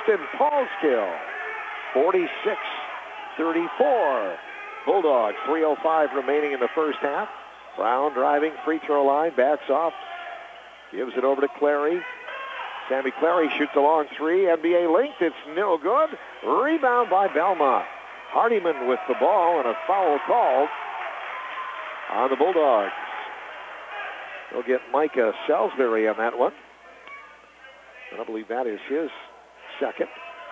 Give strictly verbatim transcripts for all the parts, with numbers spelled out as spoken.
Winston Paulskill. forty-six thirty-four. Bulldogs, three oh five remaining in the first half. Brown driving, free throw line, backs off. Gives it over to Clary. Sammy Clary shoots a long three. N B A linked. It's no good. Rebound by Belmont. Hardiman with the ball and a foul called on the Bulldogs. They'll get Micah Salisbury on that one. And I believe that is his second.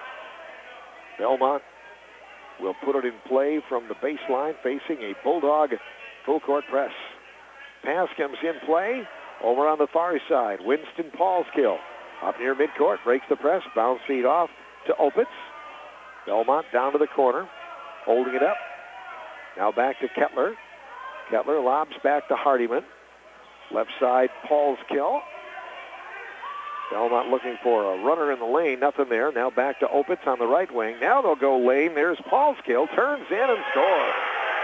Belmont will put it in play from the baseline, facing a Bulldog full court press. Pass comes in play over on the far side. Winston Paulskill up near midcourt, breaks the press, bounce feed off to Opitz. Belmont down to the corner, holding it up. Now back to Kettler. Kettler lobs back to Hardiman. Left side, Paulskill. Belmont looking for a runner in the lane. Nothing there. Now back to Opitz on the right wing. Now they'll go lane. There's Paulskill. Turns in and scores.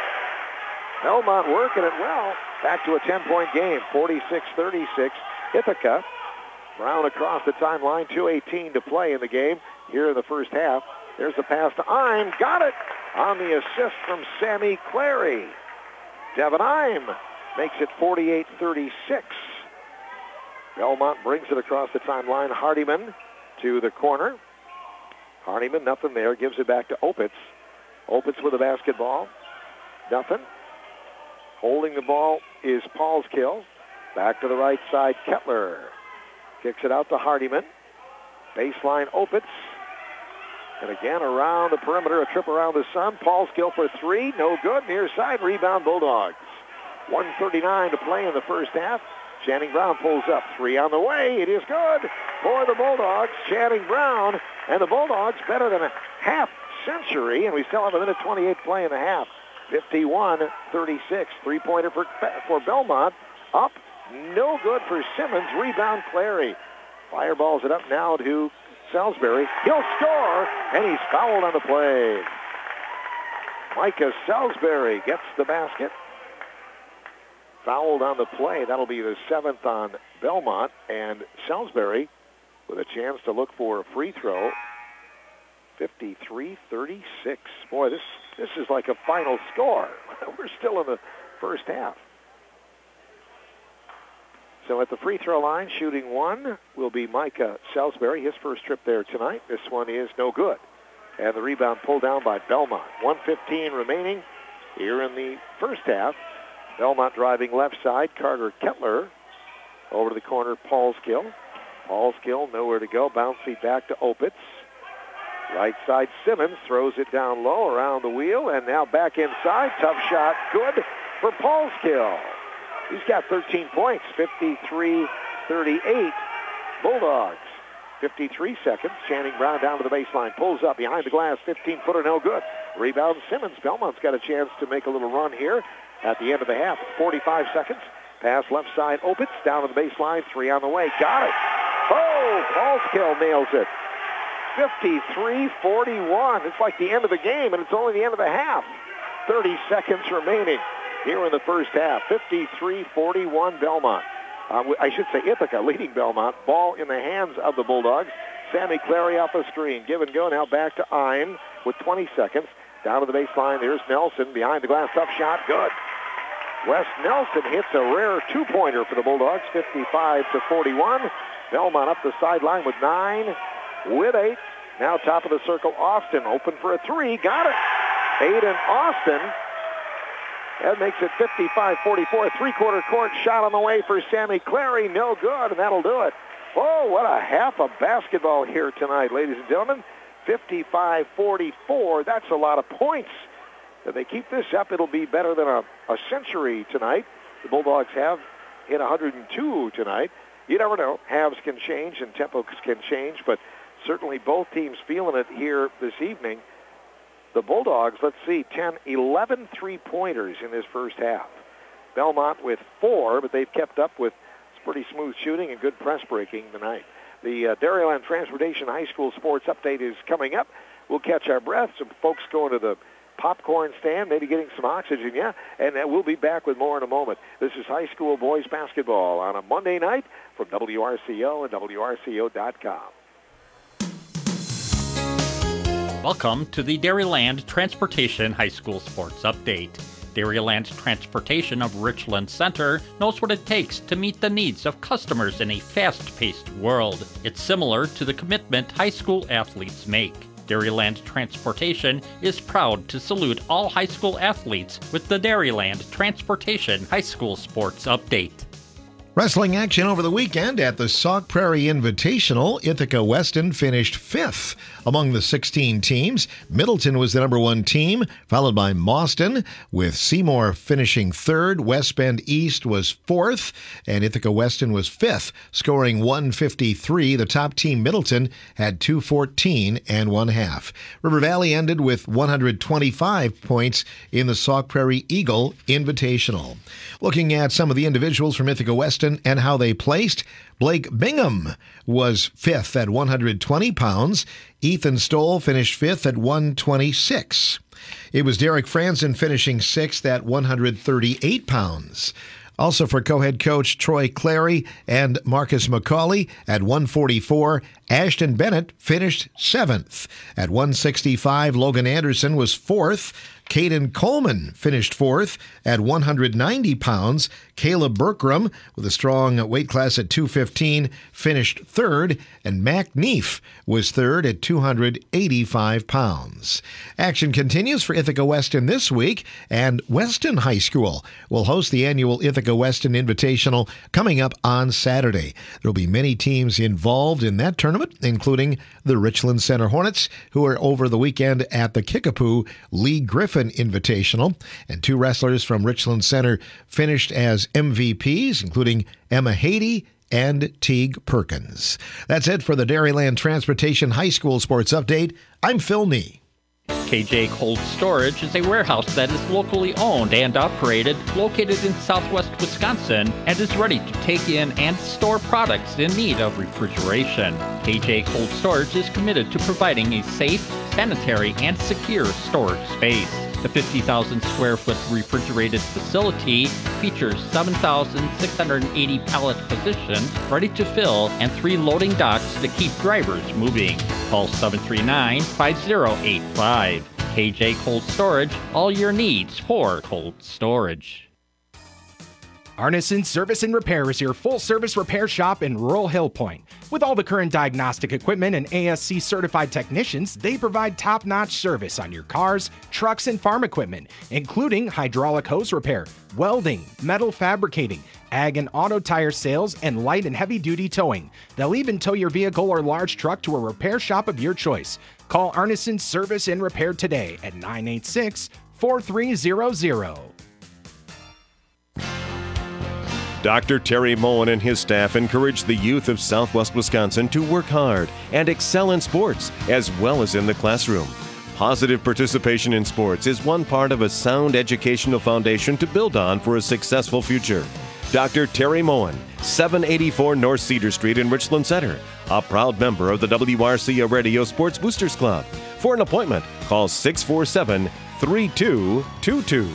Belmont working it well. Back to a ten-point game. forty-six thirty-six. Ithaca. Brown across the timeline. two eighteen to play in the game here in the first half. There's the pass to Eim. Got it on the assist from Sammy Clary. Devin Eim makes it forty-eight thirty-six. Belmont brings it across the timeline. Hardiman to the corner. Hardiman, nothing there. Gives it back to Opitz. Opitz with the basketball. Nothing. Holding the ball is Paulskill. Back to the right side, Kettler. Kicks it out to Hardiman. Baseline, Opitz. And again, around the perimeter, a trip around the sun. Paulskill for three. No good. Near side, rebound, Bulldogs. one thirty-nine to play in the first half. Channing Brown pulls up. Three on the way. It is good for the Bulldogs. Channing Brown and the Bulldogs better than a half century. And we still have a minute twenty-eight play in the half. fifty-one thirty-six. Three-pointer for, for Belmont. Up. No good for Simmons. Rebound Clary. Fireballs it up now to Salisbury. He'll score. And he's fouled on the play. Micah Salisbury gets the basket. Fouled on the play. That'll be the seventh on Belmont. And Salisbury with a chance to look for a free throw. fifty-three thirty-six. Boy, this, this is like a final score. We're still in the first half. So at the free throw line, shooting one will be Micah Salisbury. His first trip there tonight. This one is no good. And the rebound pulled down by Belmont. one fifteen remaining here in the first half. Belmont driving left side. Carter Kettler over to the corner. Paulskill. Paulskill nowhere to go. Bounce feed back to Opitz. Right side Simmons throws it down low around the wheel. And now back inside. Tough shot. Good for Paulskill. He's got thirteen points. fifty-three thirty-eight. Bulldogs. fifty-three seconds. Channing Brown down to the baseline. Pulls up behind the glass. fifteen-footer no good. Rebound Simmons. Belmont's got a chance to make a little run here at the end of the half. forty-five seconds. Pass left side. Opitz down to the baseline. Three on the way. Got it. Oh, Paulskill nails it. fifty-three forty-one. It's like the end of the game, and it's only the end of the half. thirty seconds remaining here in the first half. fifty-three forty-one Belmont. Uh, I should say Ithaca leading Belmont. Ball in the hands of the Bulldogs. Sammy Clary off the screen. Give and go now back to Eim with twenty seconds. Down to the baseline. There's Nelson behind the glass. Tough shot. Good. Wes Nelson hits a rare two-pointer for the Bulldogs. fifty-five to forty-one. Belmont up the sideline with nine. With eight. Now top of the circle. Austin open for a three. Got it. Aiden Austin. That makes it fifty-five forty-four. Three-quarter court shot on the way for Sammy Clary. No good, and that'll do it. Oh, what a half of basketball here tonight, ladies and gentlemen. fifty-five forty-four. That's a lot of points. If they keep this up, it'll be better than a, a century tonight. The Bulldogs have hit one hundred two tonight. You never know. Halves can change and tempos can change, but certainly both teams feeling it here this evening. The Bulldogs, let's see, ten, eleven three-pointers in this first half. Belmont with four, but they've kept up with pretty smooth shooting and good press breaking tonight. The uh, Dairyland Transportation High School Sports Update is coming up. We'll catch our breath. Some folks going to the popcorn stand, maybe getting some oxygen, yeah, and uh, we'll be back with more in a moment. This is high school boys basketball on a Monday night from W R C O and W R C O dot com. Welcome to the Dairyland Transportation High School Sports Update. Dairyland Transportation of Richland Center knows what it takes to meet the needs of customers in a fast-paced world. It's similar to the commitment high school athletes make. Dairyland Transportation is proud to salute all high school athletes with the Dairyland Transportation High School Sports Update. Wrestling action over the weekend at the Sauk Prairie Invitational. Ithaca Weston finished fifth among the sixteen teams. Middleton was the number one team, followed by Mauston, with Seymour finishing third. West Bend East was fourth, and Ithaca Weston was fifth, scoring one fifty-three. The top team, Middleton, had two fourteen and one half. River Valley ended with one hundred twenty-five points in the Sauk Prairie Eagle Invitational. Looking at some of the individuals from Ithaca Weston and how they placed, Blake Bingham was fifth at one hundred twenty pounds. Ethan Stoll finished fifth at one twenty-six. It was Derek Franzen finishing sixth at one hundred thirty-eight pounds. Also for co-head coach Troy Clary and Marcus McCauley at one forty-four. Ashton Bennett finished seventh. At one sixty-five, Logan Anderson was fourth. Caden Coleman finished fourth at one hundred ninety pounds. Caleb Berkram, with a strong weight class at two fifteen, finished third. And Mac Neef was third at two hundred eighty-five pounds. Action continues for Ithaca Weston this week, and Weston High School will host the annual Ithaca Weston Invitational coming up on Saturday. There will be many teams involved in that tournament, including the Richland Center Hornets, who are over the weekend at the Kickapoo Lee Griffin Invitational, and two wrestlers from Richland Center finished as M V Ps, including Emma Haiti and Teague Perkins. That's it for the Dairyland Transportation High School Sports Update. I'm Phil Nee. K J Cold Storage is a warehouse that is locally owned and operated, located in southwest Wisconsin, and is ready to take in and store products in need of refrigeration. K J Cold Storage is committed to providing a safe, sanitary, and secure storage space. The fifty thousand square foot refrigerated facility features seven thousand six hundred eighty pallet positions ready to fill and three loading docks to keep drivers moving. Call seven three nine, five zero eight five. K J Cold Storage, all your needs for cold storage. Arneson Service and Repair is your full-service repair shop in rural Hill Point. With all the current diagnostic equipment and A S C-certified technicians, they provide top-notch service on your cars, trucks, and farm equipment, including hydraulic hose repair, welding, metal fabricating, ag and auto tire sales, and light and heavy-duty towing. They'll even tow your vehicle or large truck to a repair shop of your choice. Call Arneson Service and Repair today at nine eight six, four three zero zero. Doctor Terry Moen and his staff encourage the youth of Southwest Wisconsin to work hard and excel in sports as well as in the classroom. Positive participation in sports is one part of a sound educational foundation to build on for a successful future. Doctor Terry Moen, seven eighty-four North Cedar Street in Richland Center, a proud member of the W R C A Radio Sports Boosters Club. For an appointment, call six four seven, three two two two.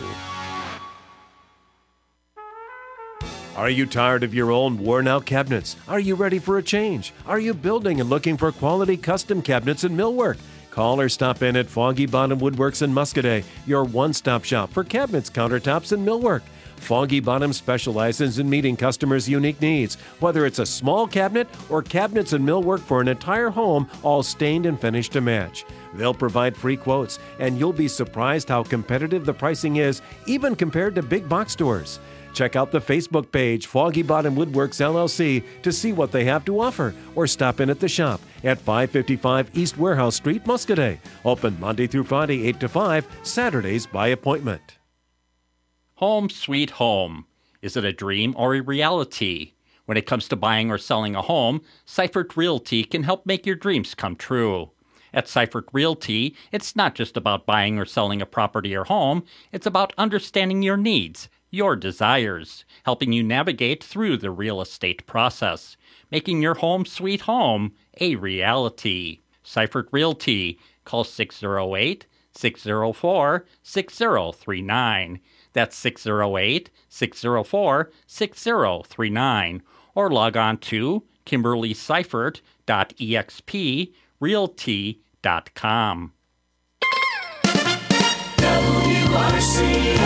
Are you tired of your old worn-out cabinets? Are you ready for a change? Are you building and looking for quality custom cabinets and millwork? Call or stop in at Foggy Bottom Woodworks in Muscoda, your one-stop shop for cabinets, countertops, and millwork. Foggy Bottom specializes in meeting customers' unique needs, whether it's a small cabinet or cabinets and millwork for an entire home, all stained and finished to match. They'll provide free quotes, and you'll be surprised how competitive the pricing is, even compared to big box stores. Check out the Facebook page, Foggy Bottom Woodworks L L C, to see what they have to offer, or stop in at the shop at five fifty-five East Warehouse Street, Muscoda. Open Monday through Friday, eight to five, Saturdays by appointment. Home sweet home. Is it a dream or a reality? When it comes to buying or selling a home, Seifert Realty can help make your dreams come true. At Seifert Realty, it's not just about buying or selling a property or home, it's about understanding your needs, your desires, helping you navigate through the real estate process, making your home sweet home a reality. Seifert Realty. Call six oh eight, six oh four, six oh three nine. That's six oh eight, six oh four, six oh three nine. Or log on to kimberly seifert dot e x p realty dot com. R C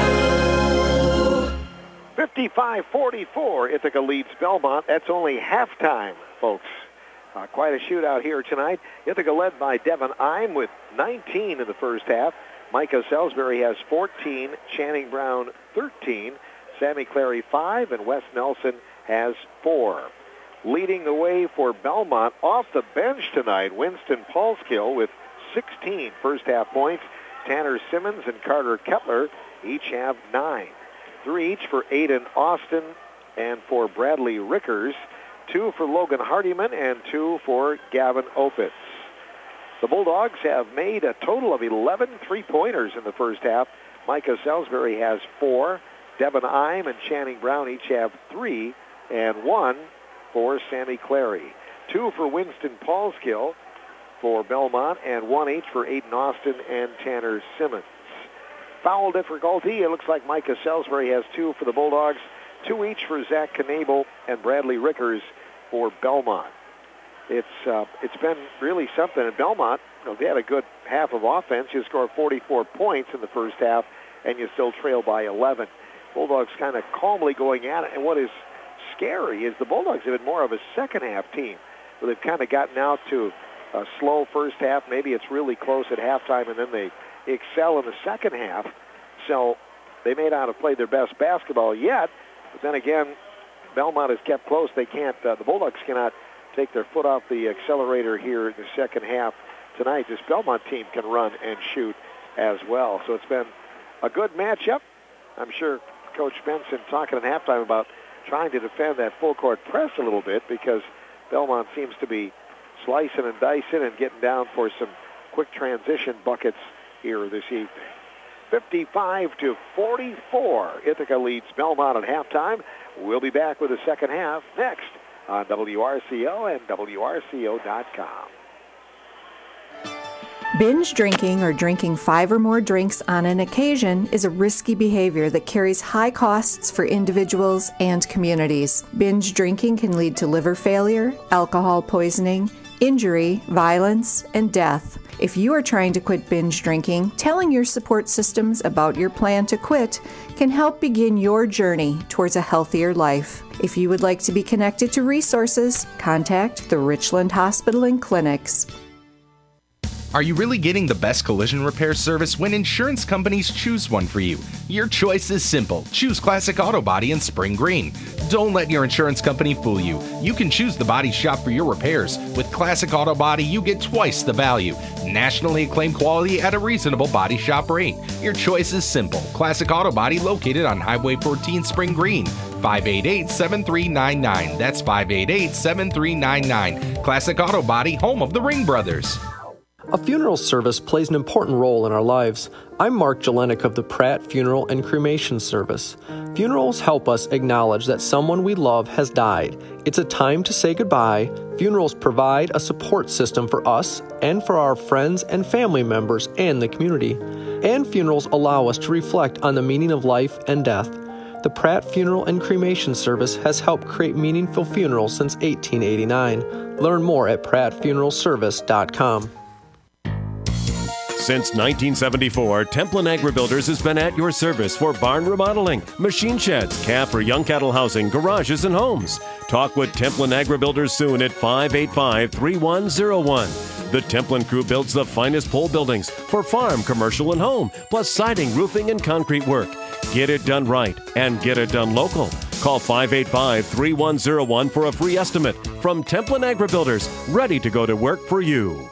O. fifty-five forty-four, Ithaca leads Belmont. That's only halftime, folks. Uh, quite a shootout here tonight. Ithaca led by Devin Ime with nineteen in the first half. Micah Salisbury has fourteen, Channing Brown thirteen, Sammy Clary five, and Wes Nelson has four. Leading the way for Belmont off the bench tonight, Winston Paulskill with sixteen first half points. Tanner Simmons and Carter Kettler each have nine. Three each for Aiden Austin and for Bradley Rickers. Two for Logan Hardiman and two for Gavin Opitz. The Bulldogs have made a total of eleven three-pointers in the first half. Micah Salisbury has four. Devin Ime and Channing Brown each have three, and one for Sammy Clary. Two for Winston Paulskill for Belmont, and one each for Aiden Austin and Tanner Simmons. Foul difficulty, it looks like Micah Salisbury has two for the Bulldogs, two each for Zach Knable and Bradley Rickers for Belmont. It's uh, it's been really something. And Belmont, you know, they had a good half of offense. You score forty-four points in the first half, and you still trail by eleven. Bulldogs kind of calmly going at it. And what is scary is the Bulldogs have been more of a second-half team, where they've kind of gotten out to a slow first half. Maybe it's really close at halftime, and then they excel in the second half. So they may not have played their best basketball yet, but then again, Belmont has kept close. They can't, uh, the Bulldogs cannot take their foot off the accelerator here in the second half tonight. This Belmont team can run and shoot as well. So it's been a good matchup. I'm sure Coach Benson talking at halftime about trying to defend that full court press a little bit, because Belmont seems to be slicing and dicing and getting down for some quick transition buckets here this evening. fifty-five to forty-four, Ithaca leads Belmont at halftime. We'll be back with the second half next on W R C O and W R C O dot com. Binge drinking or drinking five or more drinks on an occasion is a risky behavior that carries high costs for individuals and communities. Binge drinking can lead to liver failure, alcohol poisoning, injury, violence, and death. If you are trying to quit binge drinking, telling your support systems about your plan to quit can help begin your journey towards a healthier life. If you would like to be connected to resources, contact the Richland Hospital and Clinics. Are you really getting the best collision repair service when insurance companies choose one for you? Your choice is simple. Choose Classic Auto Body in Spring Green. Don't let your insurance company fool you. You can choose the body shop for your repairs. With Classic Auto Body, you get twice the value. Nationally acclaimed quality at a reasonable body shop rate. Your choice is simple. Classic Auto Body located on Highway fourteen Spring Green. five eight eight, seven three nine nine. That's five eight eight, seven three nine nine. Classic Auto Body, home of the Ring Brothers. A funeral service plays an important role in our lives. I'm Mark Jelenik of the Pratt Funeral and Cremation Service. Funerals help us acknowledge that someone we love has died. It's a time to say goodbye. Funerals provide a support system for us and for our friends and family members and the community. And funerals allow us to reflect on the meaning of life and death. The Pratt Funeral and Cremation Service has helped create meaningful funerals since eighteen eighty-nine. Learn more at pratt funeral service dot com. Since nineteen seventy-four, Templin AgriBuilders has been at your service for barn remodeling, machine sheds, calf or young cattle housing, garages, and homes. Talk with Templin AgriBuilders soon at five eight five, three one zero one. The Templin crew builds the finest pole buildings for farm, commercial, and home, plus siding, roofing, and concrete work. Get it done right and get it done local. Call five eight five, three one zero one for a free estimate from Templin AgriBuilders, ready to go to work for you.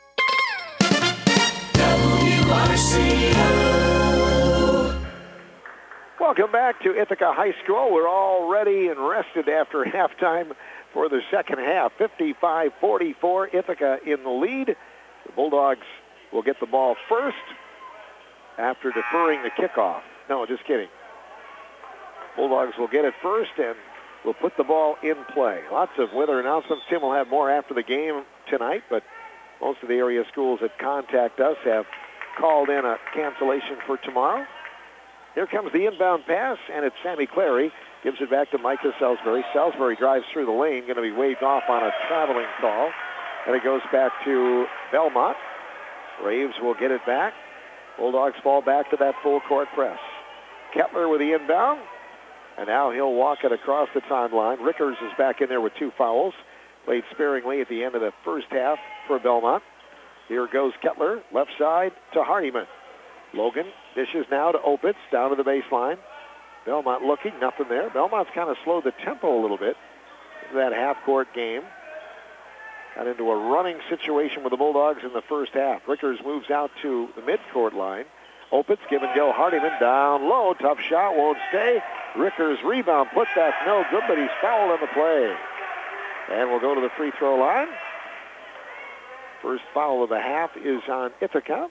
Welcome back to Ithaca High School. We're all ready and rested after halftime for the second half. fifty-five forty-four, Ithaca in the lead. The Bulldogs will get the ball first after deferring the kickoff. No, just kidding. Bulldogs will get it first and will put the ball in play. Lots of weather announcements. Tim will have more after the game tonight, but most of the area schools that contact us have called in a cancellation for tomorrow. Here comes the inbound pass, and it's Sammy Clary. Gives it back to Micah Salisbury. Salisbury drives through the lane, going to be waved off on a traveling call. And it goes back to Belmont. Braves will get it back. Bulldogs fall back to that full court press. Kettler with the inbound, and now he'll walk it across the timeline. Rickers is back in there with two fouls. Played sparingly at the end of the first half for Belmont. Here goes Kettler, left side to Hardiman. Logan dishes now to Opitz, down to the baseline. Belmont looking, nothing there. Belmont's kind of slowed the tempo a little bit in that half-court game. Got into a running situation with the Bulldogs in the first half. Rickers moves out to the midcourt line. Opitz, give and go. Hardiman down low. Tough shot, won't stay. Rickers rebound, put back, no good, but he's fouled on the play. And we'll go to the free throw line. First foul of the half is on Ithaca.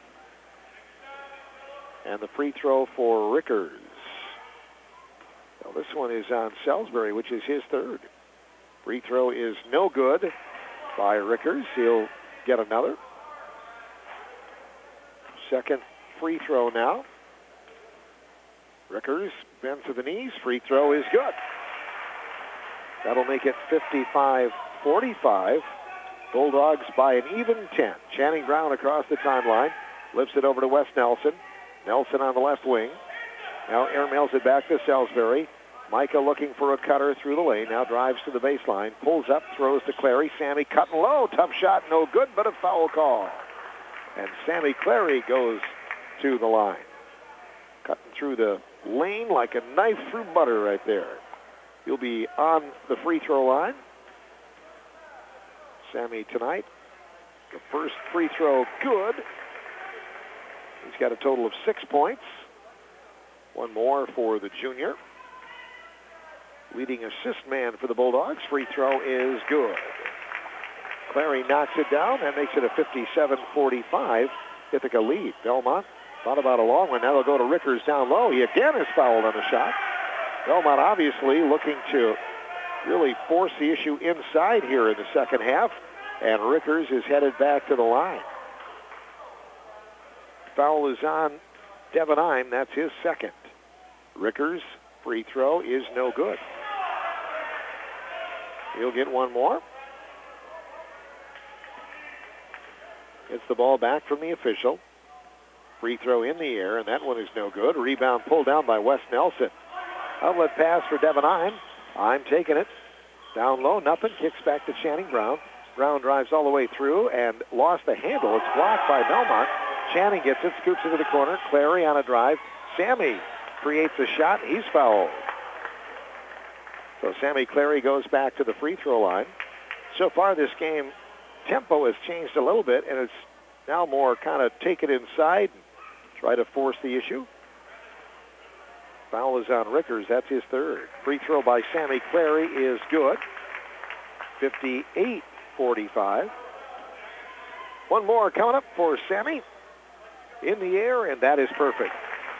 And the free throw for Rickers. Well, this one is on Salisbury, which is his third. Free throw is no good by Rickers. He'll get another. Second free throw now. Rickers bends to the knees. Free throw is good. That'll make it fifty-five forty-five. Bulldogs by an even ten. Channing Brown across the timeline. Lifts it over to Wes Nelson. Nelson on the left wing. Now airmails it back to Salisbury. Micah looking for a cutter through the lane. Now drives to the baseline. Pulls up, throws to Clary. Sammy cutting low. Tough shot, no good, but a foul call. And Sammy Clary goes to the line. Cutting through the lane like a knife through butter right there. He'll be on the free throw line. Sammy tonight, the first free throw good. He's got a total of six points. One more for the junior. Leading assist man for the Bulldogs. Free throw is good. Clary knocks it down. That makes it a fifty-seven forty-five Ithaca lead. Belmont thought about a long one. Now they'll go to Rickers down low. He again is fouled on the shot. Belmont obviously looking to really force the issue inside here in the second half. And Rickers is headed back to the line. Foul is on Devin Ime. That's his second. Rickers' free throw is no good. He'll get one more. Gets the ball back from the official. Free throw in the air, and that one is no good. Rebound pulled down by Wes Nelson. Outlet pass for Devin Ime. Ime taking it. Down low, nothing. Kicks back to Channing Brown. Brown drives all the way through and lost the handle. It's blocked by Belmont. Channing gets it, scoops into the corner. Clary on a drive. Sammy creates a shot. He's fouled. So Sammy Clary goes back to the free throw line. So far this game, tempo has changed a little bit, and it's now more kind of take it inside and try to force the issue. Foul is on Rickers. That's his third. Free throw by Sammy Clary is good. fifty-eight forty-five. One more coming up for Sammy. In the air, and that is perfect.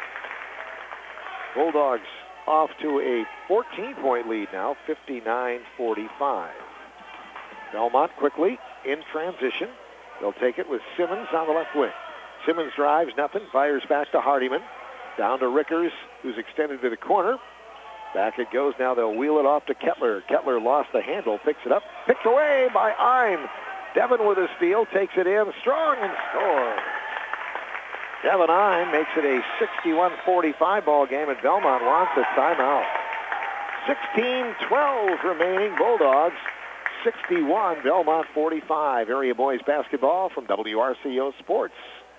Bulldogs off to a fourteen-point lead now, fifty-nine forty-five. Belmont quickly in transition. They'll take it with Simmons on the left wing. Simmons drives, nothing, fires back to Hardiman. Down to Rickers, who's extended to the corner. Back it goes. Now they'll wheel it off to Kettler. Kettler lost the handle, picks it up, picked away by Ime. Devin with a steal, takes it in, strong and scores. Devin Ime makes it a sixty-one forty-five ball game, and Belmont wants a timeout. sixteen twelve remaining. Bulldogs sixty-one, Belmont forty-five. Area boys basketball from W R C O Sports.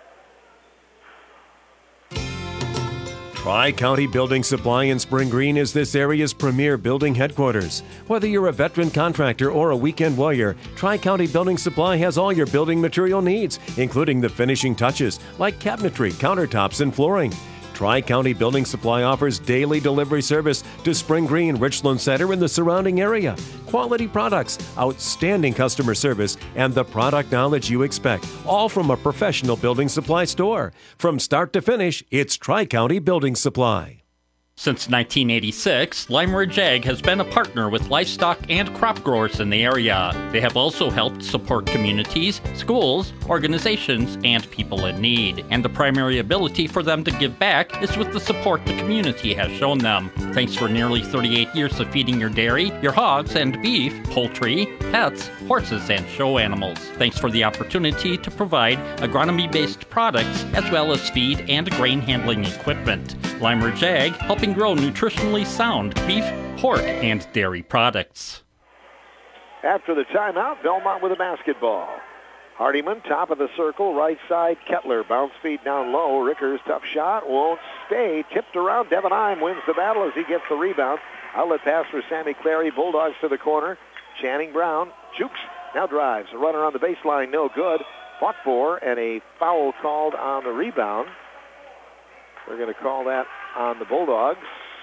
Tri-County Building Supply in Spring Green is this area's premier building headquarters. Whether you're a veteran contractor or a weekend warrior, Tri-County Building Supply has all your building material needs, including the finishing touches like cabinetry, countertops, and flooring. Tri-County Building Supply offers daily delivery service to Spring Green, Richland Center, and the surrounding area. Quality products, outstanding customer service, and the product knowledge you expect, all from a professional building supply store. From start to finish, it's Tri-County Building Supply. Since nineteen eighty-six, Lime Ridge Ag has been a partner with livestock and crop growers in the area. They have also helped support communities, schools, organizations, and people in need. And the primary ability for them to give back is with the support the community has shown them. Thanks for nearly thirty-eight years of feeding your dairy, your hogs and beef, poultry, pets, horses, and show animals. Thanks for the opportunity to provide agronomy-based products as well as feed and grain handling equipment. Lime Ridge Ag, helping grow nutritionally sound beef, pork, and dairy products. After the timeout, Belmont with a basketball. Hardiman, top of the circle, right side, Kettler. Bounce feed down low. Rickers, tough shot, won't stay. Tipped around. Devin Heim wins the battle as he gets the rebound. Outlet pass for Sammy Clary. Bulldogs to the corner. Channing Brown jukes, now drives. A runner on the baseline, no good. Fought for, and a foul called on the rebound. We're going to call that on the Bulldogs.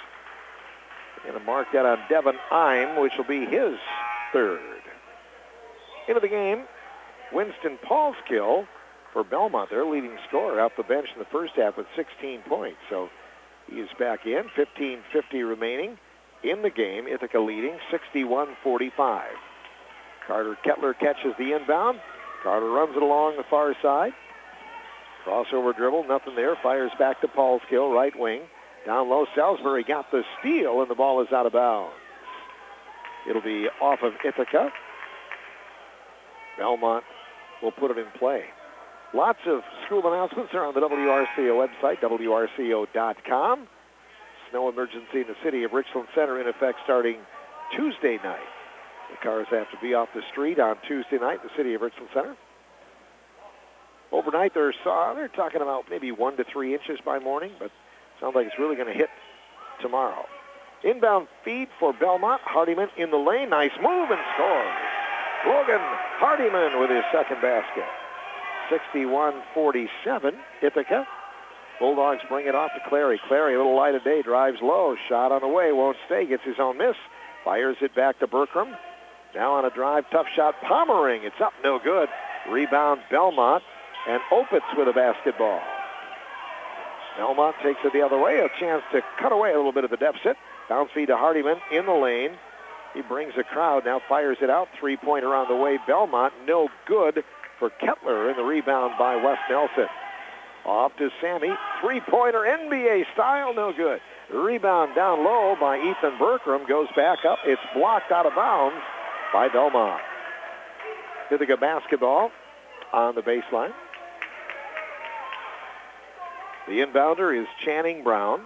We're going to mark that on Devin Heim, which will be his third. Into the game, Winston Paulskill for Belmont, their leading scorer, off the bench in the first half with sixteen points. So he is back in, fifteen fifty remaining in the game. Ithaca leading sixty-one forty-five. Carter Kettler catches the inbound. Carter runs it along the far side. Crossover dribble, nothing there. Fires back to Paulskill, right wing. Down low, Salisbury got the steal, and the ball is out of bounds. It'll be off of Ithaca. Belmont will put it in play. Lots of school announcements are on the W R C O website, W R C O dot com. Snow emergency in the city of Richland Center in effect starting Tuesday night. The cars have to be off the street on Tuesday night in the city of Richland Center. Overnight, they're, they're talking about maybe one to three inches by morning, but sounds like it's really going to hit tomorrow. Inbound feed for Belmont. Hardiman in the lane. Nice move and scores. Logan Hardiman with his second basket. sixty-one forty-seven, Ithaca. Bulldogs bring it off to Clary. Clary, a little light of day, drives low. Shot on the way, won't stay. Gets his own miss. Fires it back to Bertram. Now on a drive, tough shot. Pommering. It's up, no good. Rebound, Belmont. And Opitz with a basketball. Belmont takes it the other way. A chance to cut away a little bit of the deficit. Bounce feed to Hardiman in the lane. He brings the crowd, now fires it out. Three-pointer on the way. Belmont, no good for Kettler in the rebound by Wes Nelson. Off to Sammy. Three-pointer N B A style, no good. Rebound down low by Ethan Bertram. Goes back up. It's blocked out of bounds by Belmont. Ithaca basketball on the baseline. The inbounder is Channing Brown.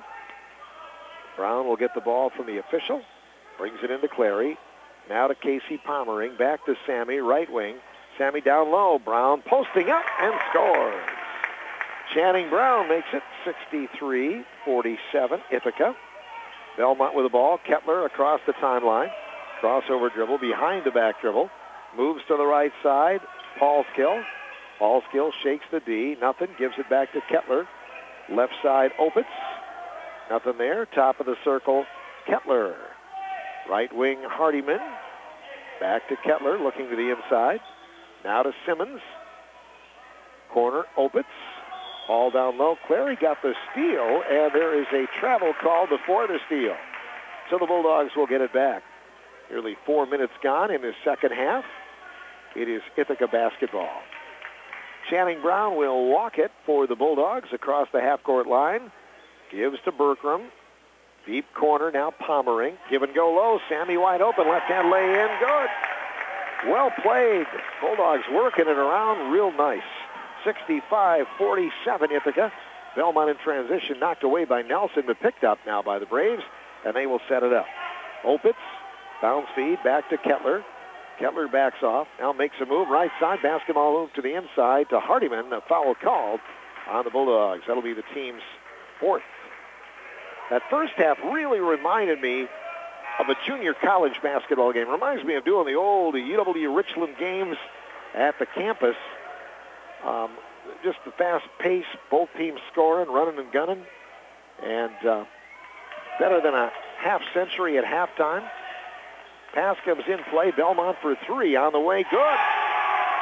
Brown will get the ball from the official. Brings it into Clary. Now to Casey Pommering. Back to Sammy, right wing. Sammy down low. Brown posting up and scores. Channing Brown makes it sixty-three forty-seven, Ithaca. Belmont with the ball. Kettler across the timeline. Crossover dribble behind the back dribble. Moves to the right side. Paulskill. Paulskill shakes the D. Nothing. Gives it back to Kettler. Left side, Opitz. Nothing there. Top of the circle, Kettler. Right wing, Hardiman. Back to Kettler, looking to the inside. Now to Simmons. Corner, Opitz. Ball down low. Clary got the steal, and there is a travel call before the steal. So the Bulldogs will get it back. Nearly four minutes gone in the second half. It is Ithaca basketball. Channing Brown will walk it for the Bulldogs across the half-court line. Gives to Bertram. Deep corner, now Pommering. Give and go low. Sammy wide open. Left-hand lay in. Good. Well played. Bulldogs working it around real nice. sixty-five forty-seven, Ithaca. Belmont in transition, knocked away by Nelson, but picked up now by the Braves, and they will set it up. Opitz, bounce feed, back to Kettler. Kettler backs off, now makes a move, right side, basketball move to the inside to Hardiman, a foul called on the Bulldogs. That'll be the team's fourth. That first half really reminded me of a junior college basketball game. Reminds me of doing the old U W Richland games at the campus. Um, just the fast pace, both teams scoring, running and gunning. And uh, better than a half century at halftime. Pass comes in play. Belmont for three on the way. Good.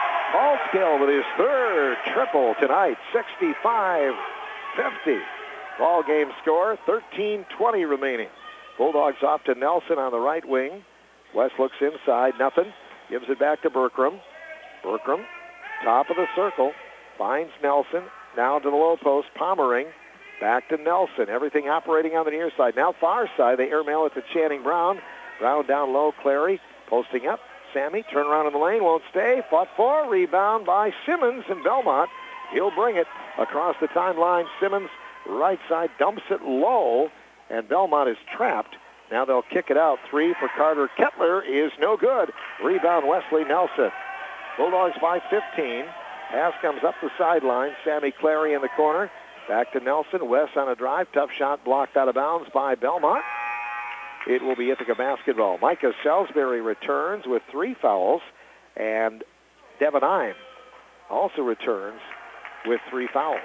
Paulskill with his third triple tonight. sixty-five fifty. Ball game score, thirteen twenty remaining. Bulldogs off to Nelson on the right wing. West looks inside, nothing. Gives it back to Berkram. Berkram, top of the circle, finds Nelson. Now to the low post, Pommering. Back to Nelson. Everything operating on the near side. Now far side, they airmail it to Channing Brown. Brown down low, Clary posting up. Sammy, turn around in the lane, won't stay. Fought for, rebound by Simmons, and Belmont, he'll bring it across the timeline. Simmons, right side, dumps it low, and Belmont is trapped. Now they'll kick it out. Three for Carter Kettler is no good. Rebound Wesley Nelson. Bulldogs by fifteen. Pass comes up the sideline. Sammy Clary in the corner. Back to Nelson. West on a drive. Tough shot blocked out of bounds by Belmont. It will be Ithaca basketball. Micah Salisbury returns with three fouls, and Devin Ime also returns with three fouls.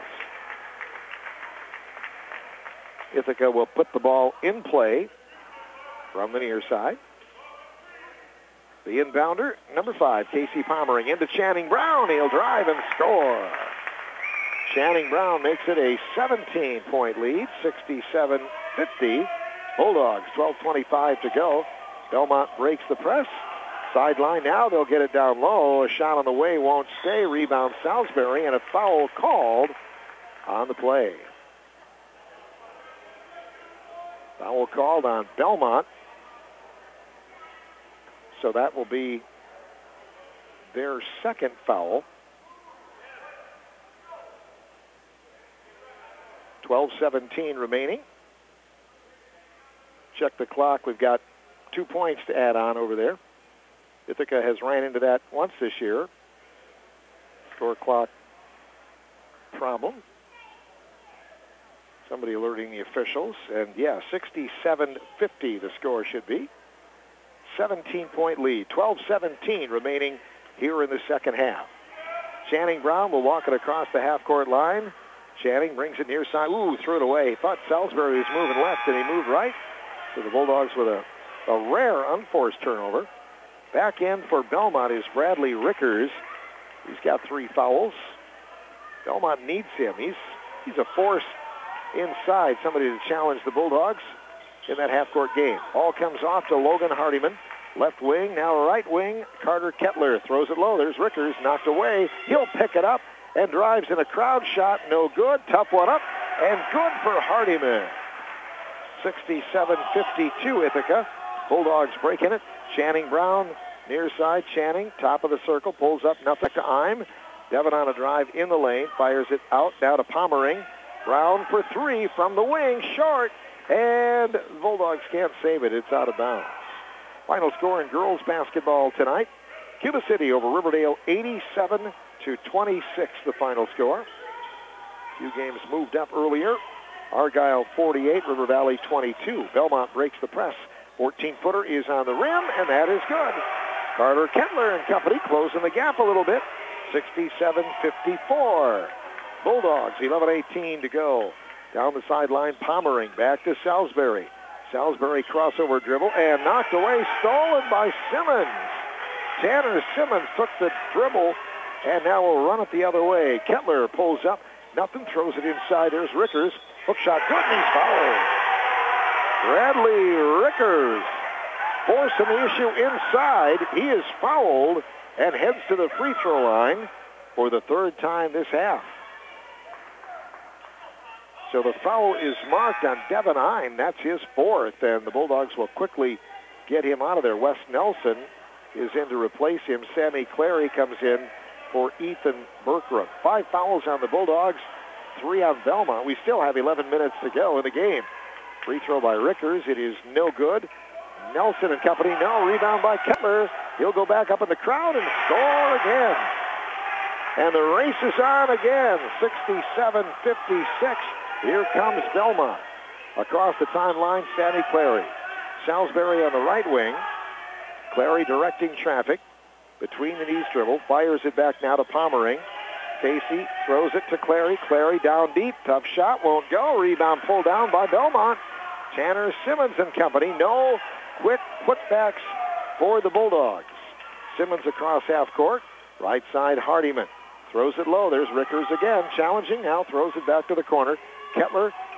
Ithaca will put the ball in play from the near side. The inbounder, number five, Casey Pommering, into Channing Brown. He'll drive and score. Channing Brown makes it a seventeen-point lead, sixty-seven fifty. Bulldogs, twelve twenty-five to go. Belmont breaks the press. Sideline now, they'll get it down low. A shot on the way won't stay. Rebound Salisbury, and a foul called on the play. Foul called on Belmont. So that will be their second foul. twelve seventeen remaining. Check the clock. We've got two points to add on over there. Ithaca has ran into that once this year. Score clock problem. Somebody alerting the officials. And, yeah, sixty-seven fifty the score should be. seventeen-point lead. twelve seventeen remaining here in the second half. Channing Brown will walk it across the half-court line. Channing brings it near side. Ooh, threw it away. He thought Salisbury was moving left, and he moved right. So the Bulldogs with a, a rare unforced turnover. Back in for Belmont is Bradley Rickers. He's got three fouls. Belmont needs him. He's he's a force inside, somebody to challenge the Bulldogs in that half-court game. Ball comes off to Logan Hardiman. Left wing, now right wing. Carter Kettler throws it low. There's Rickers, knocked away. He'll pick it up and drives in a crowd shot. No good. Tough one up, and good for Hardiman. sixty-seven fifty-two Ithaca. Bulldogs breaking it. Channing Brown, near side. Channing, top of the circle, pulls up, nothing to Ime. Devin on a drive in the lane, fires it out, now to Pommering. Brown for three from the wing, short, and Bulldogs can't save it. It's out of bounds. Final score in girls basketball tonight. Cuba City over Riverdale, eighty-seven to twenty-six, the final score. A few games moved up earlier. Argyle forty-eight, River Valley twenty-two. Belmont breaks the press. fourteen-footer is on the rim, and that is good. Carter Kettler and company closing the gap a little bit. sixty-seven fifty-four. Bulldogs, eleven eighteen to go. Down the sideline, Pommering back to Salisbury. Salisbury crossover dribble and knocked away, stolen by Simmons. Tanner Simmons took the dribble and now will run it the other way. Kettler pulls up, nothing, throws it inside. There's Rickers. Hook shot good, and he's fouled. Bradley Rickers forcing the issue inside. He is fouled and heads to the free throw line for the third time this half. So the foul is marked on Devin Ime. That's his fourth, and the Bulldogs will quickly get him out of there. Wes Nelson is in to replace him. Sammy Clary comes in for Ethan Berkram. Five fouls on the Bulldogs, three on Belmont. We still have eleven minutes to go in the game. Free throw by Rickers. It is no good. Nelson and company, no. Rebound by Kettler. He'll go back up in the crowd and score again. And the race is on again, sixty-seven fifty-six. Here comes Belmont. Across the timeline, Sammy Clary. Salisbury on the right wing. Clary directing traffic. Between the knees dribble. Fires it back now to Pommering. Casey throws it to Clary. Clary down deep. Tough shot. Won't go. Rebound pulled down by Belmont. Tanner Simmons and company. No quick putbacks for the Bulldogs. Simmons across half court. Right side, Hardiman. Throws it low. There's Rickers again. Challenging now. Throws it back to the corner. Kettler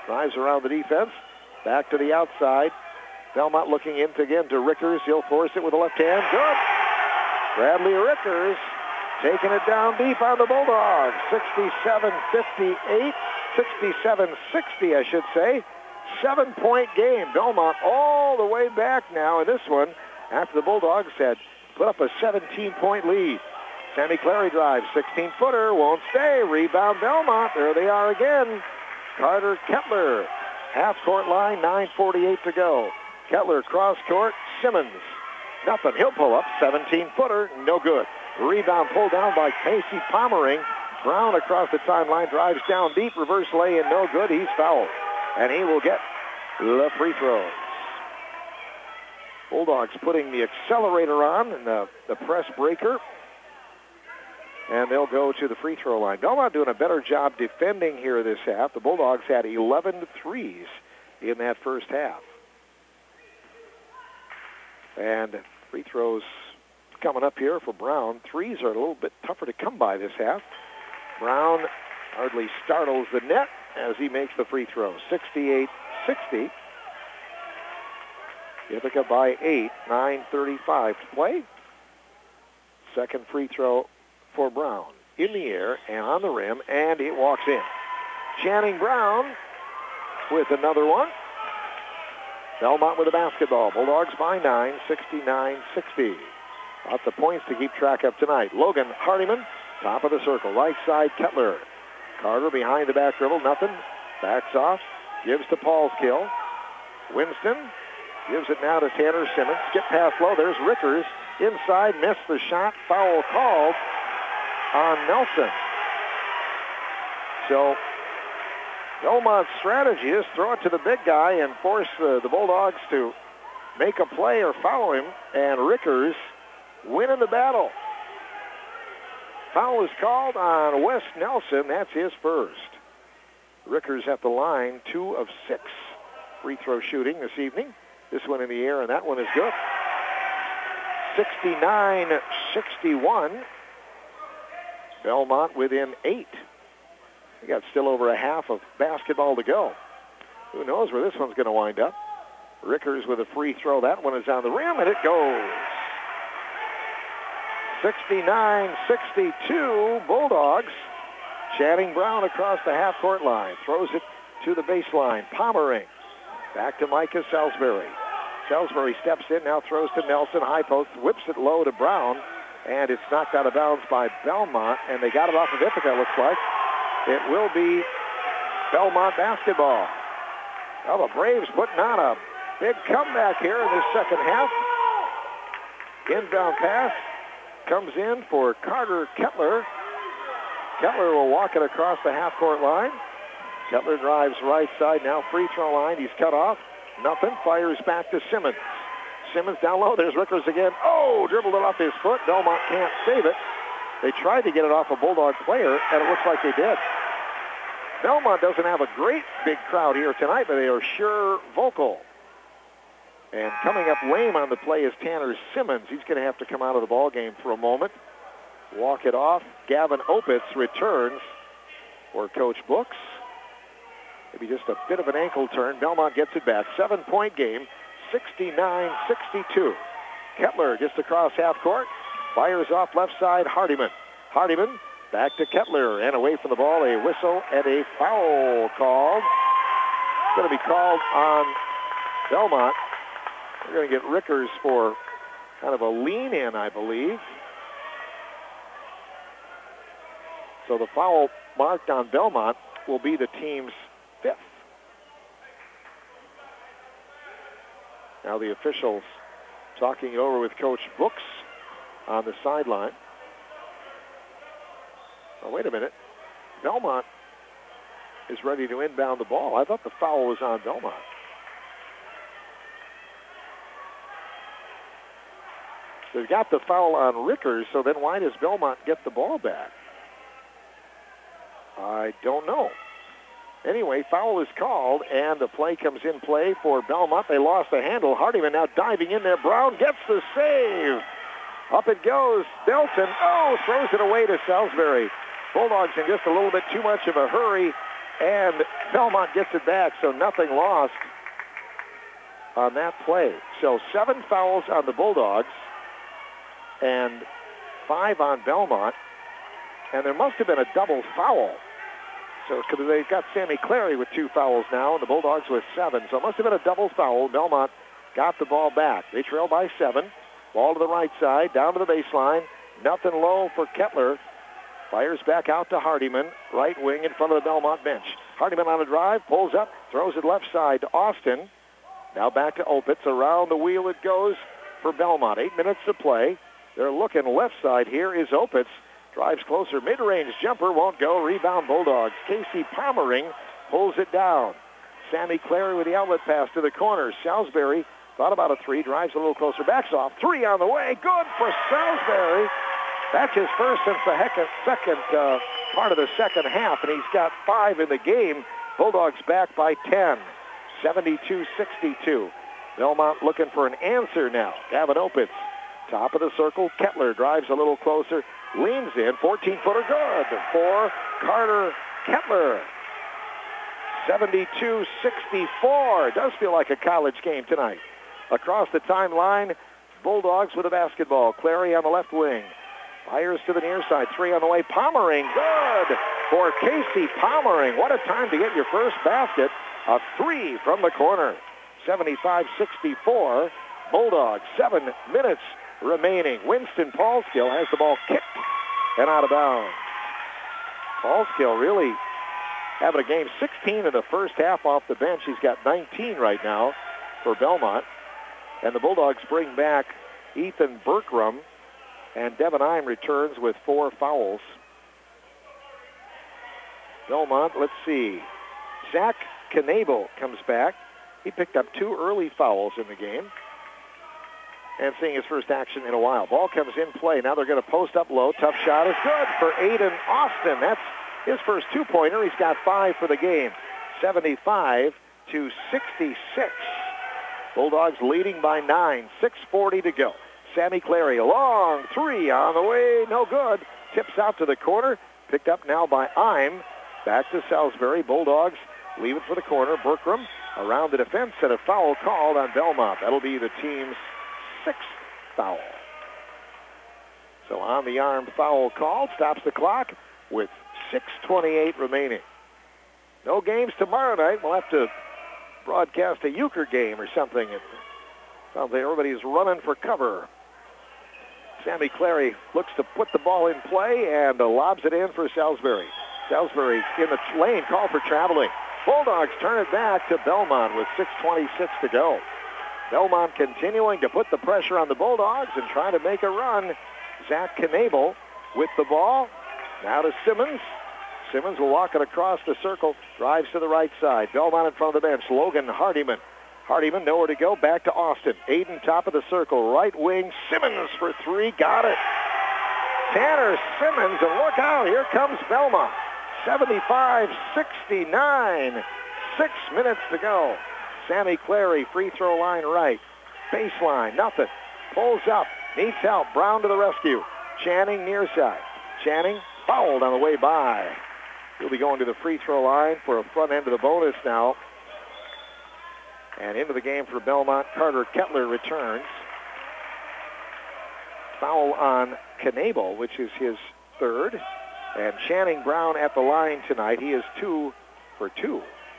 drives around the defense, back to the outside. Belmont looking in again to Rickers. He'll force it with the left hand. Good. Bradley Rickers taking it down deep on the Bulldogs. sixty-seven fifty-eight, sixty-seven sixty, I should say. Seven-point game. Belmont all the way back now in this one after the Bulldogs had put up a seventeen-point lead. Sammy Clary drives, sixteen-footer, won't stay. Rebound Belmont. There they are again. Carter Kettler, half-court line, nine forty-eight to go. Kettler cross-court, Simmons. Nothing. He'll pull up, seventeen-footer, no good. Rebound pulled down by Casey Pommering. Brown across the timeline, drives down deep, reverse lay in, no good. He's fouled. And he will get the free throws. Bulldogs putting the accelerator on and the, the press breaker. And they'll go to the free throw line. Belmont doing a better job defending here this half. The Bulldogs had eleven threes in that first half. And free throws coming up here for Brown. Threes are a little bit tougher to come by this half. Brown hardly startles the net as he makes the free throw. sixty-eight sixty. Ithaca by eight, nine thirty-five to play. Second free throw for Brown. In the air and on the rim, and it walks in. Channing Brown with another one. Belmont with the basketball. Bulldogs by nine, sixty-nine sixty. Lots of points to keep track of tonight. Logan Hardiman, top of the circle. Right side, Kettler. Carter behind the back dribble, nothing. Backs off, gives to Paulskill. Winston gives it now to Tanner Simmons. Skip pass low, there's Rickers. Inside, missed the shot. Foul called on Nelson. So Belmont's strategy is throw it to the big guy and force uh, the Bulldogs to make a play or foul him, and Rickers winning the battle. Foul is called on Wes Nelson. That's his first. Rickers at the line, two of six free throw shooting this evening. This one in the air, and that one is good. sixty-nine sixty-one. Belmont within eight. We got still over a half of basketball to go. Who knows where this one's going to wind up. Rickers with a free throw. That one is on the rim, and it goes. sixty-nine sixty-two, Bulldogs. Channing Brown across the half-court line. Throws it to the baseline. Pommering. Back to Micah Salisbury. Salisbury steps in, now throws to Nelson. High post, whips it low to Brown. And it's knocked out of bounds by Belmont. And they got it off of Ithaca, looks like. It will be Belmont basketball. Well, the Braves putting on a big comeback here in this second half. Inbound pass comes in for Carter Kettler. Kettler will walk it across the half-court line. Kettler drives right side, now free throw line. He's cut off. Nothing. Fires back to Simmons. Simmons down low. There's Rickers again. Oh, dribbled it off his foot. Belmont can't save it. They tried to get it off a Bulldog player, and it looks like they did. Belmont doesn't have a great big crowd here tonight, but they are sure vocal. And coming up lame on the play is Tanner Simmons. He's going to have to come out of the ball game for a moment. Walk it off. Gavin Opitz returns for Coach Books. Maybe just a bit of an ankle turn. Belmont gets it back. Seven-point game, sixty-nine sixty-two. Kettler gets across half court. Fires off left side, Hardiman. Hardiman back to Kettler and away from the ball. A whistle and a foul called. It's going to be called on Belmont. We're going to get Rickers for kind of a lean-in, I believe. So the foul marked on Belmont will be the team's fifth. Now the officials talking it over with Coach Books on the sideline. Oh, wait a minute. Belmont is ready to inbound the ball. I thought the foul was on Belmont. They've got the foul on Rickers, so then why does Belmont get the ball back? I don't know. Anyway, foul is called, and the play comes in play for Belmont. They lost the handle. Hardiman now diving in there. Brown gets the save. Up it goes. Belton, oh, throws it away to Salisbury. Bulldogs in just a little bit too much of a hurry And Belmont gets it back, so nothing lost on that play. So seven fouls on the Bulldogs and five on Belmont. And there must have been a double foul. So because they've got Sammy Clary with two fouls now, and the Bulldogs with seven. So it must have been a double foul. Belmont got the ball back. They trail by seven. Ball to the right side, down to the baseline. Nothing low for Kettler. Fires back out to Hardiman, right wing in front of the Belmont bench. Hardiman on a drive, pulls up, throws it left side to Austin. Now back to Opitz. Around the wheel it goes for Belmont. Eight minutes to play. They're looking left side. Here is Opitz. Drives closer. Mid-range jumper won't go. Rebound Bulldogs. Casey Pommering pulls it down. Sammy Clary with the outlet pass to the corner. Salisbury thought about a three. Drives a little closer. Backs off. Three on the way. Good for Salisbury. That's his first since the heck- second uh, part of the second half, and he's got five in the game. Bulldogs back by ten, seventy-two sixty-two. Belmont looking for an answer now. Gavin Opitz, top of the circle. Kettler drives a little closer, leans in, fourteen-footer good for Carter Kettler. seventy-two sixty-four. Does feel like a college game tonight. Across the timeline, Bulldogs with a basketball. Clary on the left wing. Fires to the near side. Three on the way. Pommering. Good for Casey Pommering. What a time to get your first basket. A three from the corner. seventy-five sixty-four. Bulldogs. Seven minutes remaining. Winston Paulskill has the ball kicked and out of bounds. Paulskill really having a game. sixteen in the first half off the bench. He's got nineteen right now for Belmont. And the Bulldogs bring back Ethan Berkram. And Devin Ime returns with four fouls. Belmont, let's see. Zach Knable comes back. He picked up two early fouls in the game. And seeing his first action in a while. Ball comes in play. Now they're going to post up low. Tough shot is good for Aiden Austin. That's his first two-pointer. He's got five for the game. seventy-five to sixty-six. Bulldogs leading by nine. six forty to go. Sammy Clary, a long three on the way, no good. Tips out to the corner, picked up now by Ime. Back to Salisbury. Bulldogs leave it for the corner. Berkram around the defense and a foul called on Belmont. That'll be the team's sixth foul. So on the arm foul called, stops the clock with six twenty-eight remaining. No games tomorrow night. We'll have to broadcast a euchre game or something. It sounds like everybody's running for cover. Sammy Clary looks to put the ball in play and uh, lobs it in for Salisbury. Salisbury in the lane, call for traveling. Bulldogs turn it back to Belmont with six twenty-six to go. Belmont continuing to put the pressure on the Bulldogs and trying to make a run. Zach Knable with the ball. Now to Simmons. Simmons will walk it across the circle. Drives to the right side. Belmont in front of the bench. Logan Hardiman. Hardiman nowhere to go. Back to Austin. Aiden top of the circle. Right wing. Simmons for three. Got it. Tanner Simmons. And look out. Here comes Belmont. seventy-five sixty-nine. Six minutes to go. Sammy Clary, free throw line right. Baseline. Nothing. Pulls up. Needs help. Brown to the rescue. Channing near side. Channing fouled on the way by. He'll be going to the free throw line for a front end of the bonus now. And into the game for Belmont, Carter Kettler returns. Foul on Knable, which is his third. And Channing Brown at the line tonight. He is two for two.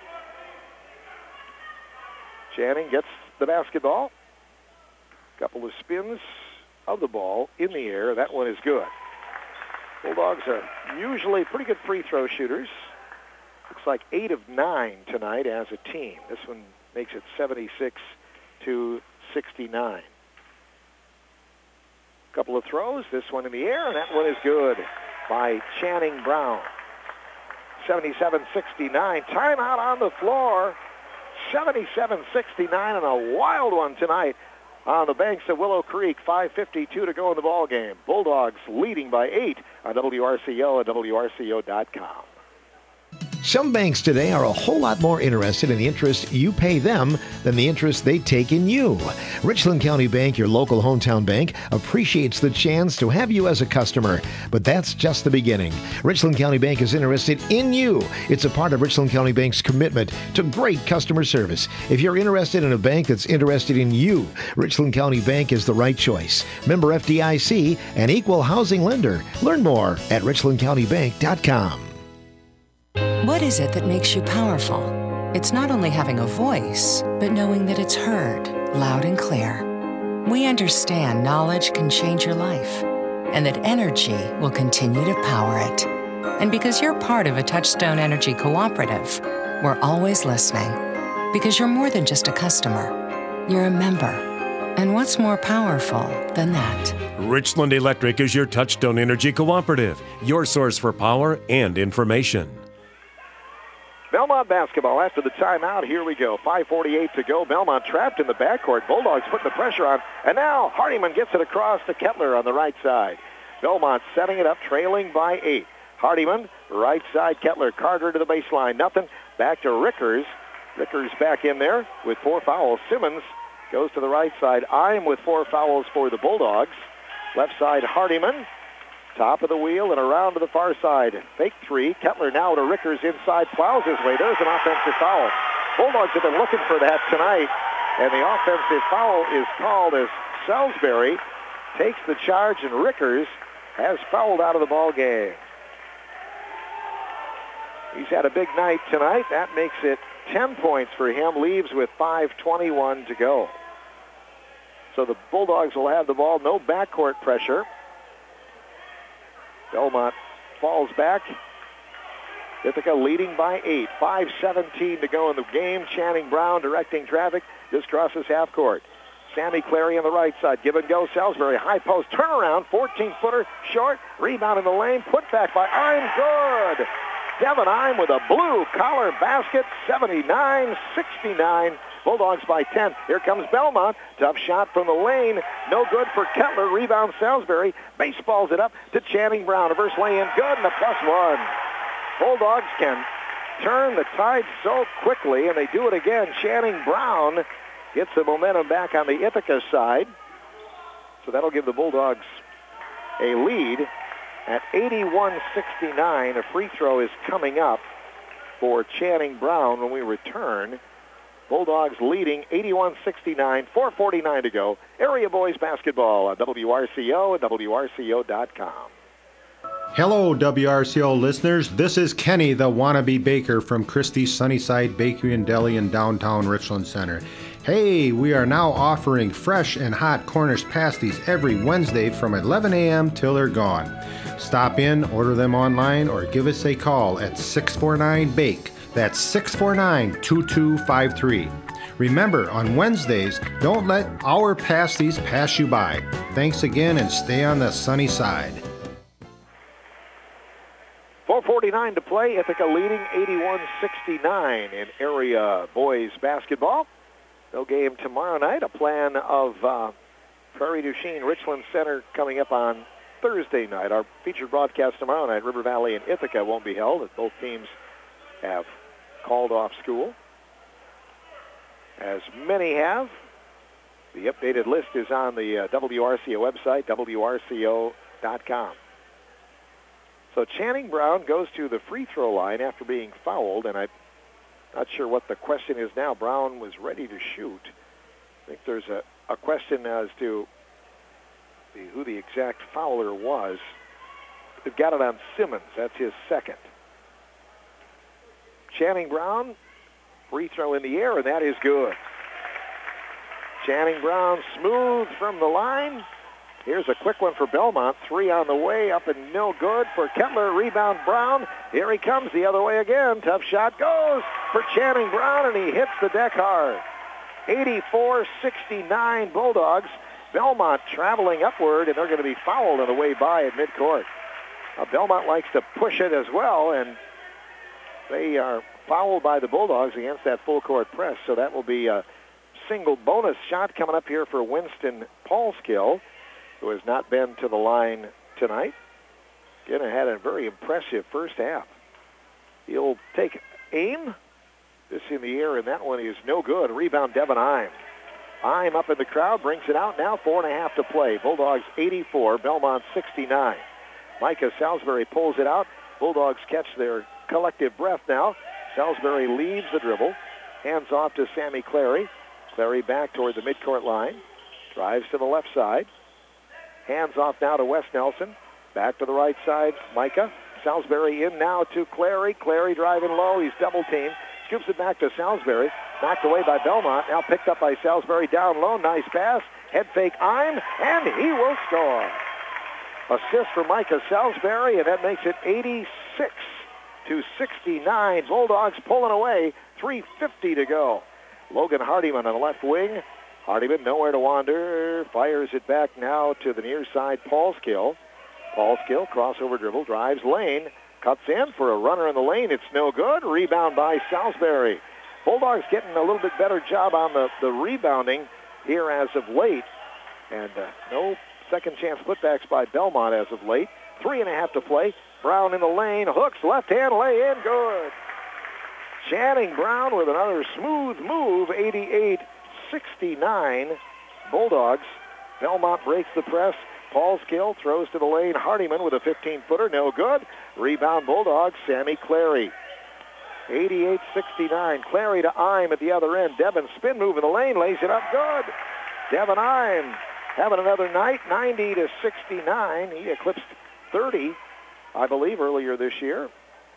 Channing gets the basketball. Couple of spins of the ball in the air. That one is good. Bulldogs are usually pretty good free throw shooters. Looks like eight of nine tonight as a team. This one makes it seventy-six to sixty-nine. Couple of throws. This one in the air, and that one is good by Channing Brown. seventy-seven sixty-nine. Timeout on the floor. seventy-seven sixty-nine, and a wild one tonight on the banks of Willow Creek. five fifty-two to go in the ball game. Bulldogs leading by eight on W R C O and W R C O dot com. Some banks today are a whole lot more interested in the interest you pay them than the interest they take in you. Richland County Bank, your local hometown bank, appreciates the chance to have you as a customer, but that's just the beginning. Richland County Bank is interested in you. It's a part of Richland County Bank's commitment to great customer service. If you're interested in a bank that's interested in you, Richland County Bank is the right choice. Member F D I C, an equal housing lender. Learn more at richland county bank dot com. What is it that makes you powerful? It's not only having a voice, but knowing that it's heard, loud and clear. We understand knowledge can change your life, and that energy will continue to power it. And because you're part of a Touchstone Energy Cooperative, we're always listening. Because you're more than just a customer, you're a member. And what's more powerful than that? Richland Electric is your Touchstone Energy Cooperative, your source for power and information. Belmont basketball after the timeout. Here we go. five forty-eight to go. Belmont trapped in the backcourt. Bulldogs putting the pressure on. And now Hardiman gets it across to Kettler on the right side. Belmont setting it up, trailing by eight. Hardiman, right side. Kettler, Carter to the baseline. Nothing. Back to Rickers. Rickers back in there with four fouls. Simmons goes to the right side. I'm with four fouls for the Bulldogs. Left side, Hardiman. Top of the wheel and around to the far side. Fake three. Kettler now to Rickers inside. Plows his way. There's an offensive foul. Bulldogs have been looking for that tonight. And the offensive foul is called as Salisbury takes the charge and Rickers has fouled out of the ball game. He's had a big night tonight. That makes it ten points for him. Leaves with five twenty-one to go. So the Bulldogs will have the ball. No backcourt pressure. Belmont falls back. Ithaca leading by eight. five seventeen to go in the game. Channing Brown directing traffic. Just crosses half court. Sammy Clary on the right side. Give and go. Salisbury. High post. Turnaround. fourteen-footer. Short. Rebound in the lane. Put back by I'm good. Devin I'm with a blue collar basket. seventy-nine sixty-nine. Bulldogs by ten. Here comes Belmont. Tough shot from the lane. No good for Kettler. Rebound Salisbury. Baseballs it up to Channing Brown. Reverse lay-in. Good and a plus one. Bulldogs can turn the tide so quickly, and they do it again. Channing Brown gets the momentum back on the Ithaca side. So that'll give the Bulldogs a lead at eighty-one sixty-nine. A free throw is coming up for Channing Brown when we return. Bulldogs leading eighty-one sixty-nine, four forty-nine to go. Area Boys Basketball on W R C O and W R C O dot com. Hello, W R C O listeners. This is Kenny, the wannabe baker from Christie's Sunnyside Bakery and Deli in downtown Richland Center. Hey, we are now offering fresh and hot Cornish pasties every Wednesday from eleven a.m. till they're gone. Stop in, order them online, or give us a call at six four nine bake. That's six four nine, two two five three. Remember, on Wednesdays, don't let our pasties pass you by. Thanks again and stay on the sunny side. four forty-nine to play. Ithaca leading eighty-one sixty-nine in area boys basketball. No game tomorrow night. A plan of uh, Prairie du Chien Richland Center coming up on Thursday night. Our featured broadcast tomorrow night, River Valley and Ithaca, won't be held as both teams have called off school. As many have. The updated list is on the uh, W R C O website, W R C O dot com. So Channing Brown goes to the free throw line after being fouled, and I'm not sure what the question is now. Brown was ready to shoot. I think there's a, a question as to the, who the exact fouler was. They've got it on Simmons. That's his second. Channing Brown, free throw in the air, and that is good. Channing Brown smooth from the line. Here's a quick one for Belmont. Three on the way, up and no good for Kettler. Rebound Brown. Here he comes the other way again. Tough shot goes for Channing Brown, and he hits the deck hard. eighty-four sixty-nine Bulldogs. Belmont traveling upward, and they're going to be fouled on the way by at midcourt. Uh, Belmont likes to push it as well, and they are fouled by the Bulldogs against that full court press. So that will be a single bonus shot coming up here for Winston Paulskill, who has not been to the line tonight. Again, had a very impressive first half. He'll take aim. This in the air, and that one is no good. Rebound, Devin Ime. Ime up in the crowd, brings it out. Now four and a half to play. Bulldogs eighty-four, Belmont sixty-nine. Micah Salisbury pulls it out. Bulldogs catch their collective breath now. Salisbury leaves the dribble. Hands off to Sammy Clary. Clary back toward the midcourt line. Drives to the left side. Hands off now to Wes Nelson. Back to the right side, Micah. Salisbury in now to Clary. Clary driving low. He's double teamed. Scoops it back to Salisbury. Knocked away by Belmont. Now picked up by Salisbury down low. Nice pass. Head fake Ime, and he will score. Assist for Micah Salisbury, and that makes it eighty-six to sixty-nine. Bulldogs pulling away. three fifty to go. Logan Hardiman on the left wing. Hardiman nowhere to wander. Fires it back now to the near side, Paulskill. Paulskill, crossover dribble, drives lane. Cuts in for a runner in the lane. It's no good. Rebound by Salisbury. Bulldogs getting a little bit better job on the, the rebounding here as of late. And uh, no second chance putbacks by Belmont as of late. Three and a half to play. Brown in the lane. Hooks, left hand, lay in. Good. Channing Brown with another smooth move. eighty-eight sixty-nine. Bulldogs. Belmont breaks the press. Paulskill throws to the lane. Hardiman with a fifteen-footer. No good. Rebound Bulldogs. Sammy Clary. eighty-eight sixty-nine. Clary to Ime at the other end. Devin spin move in the lane. Lays it up good. Devin Ime having another night. ninety to sixty-nine. He eclipsed thirty, I believe, earlier this year.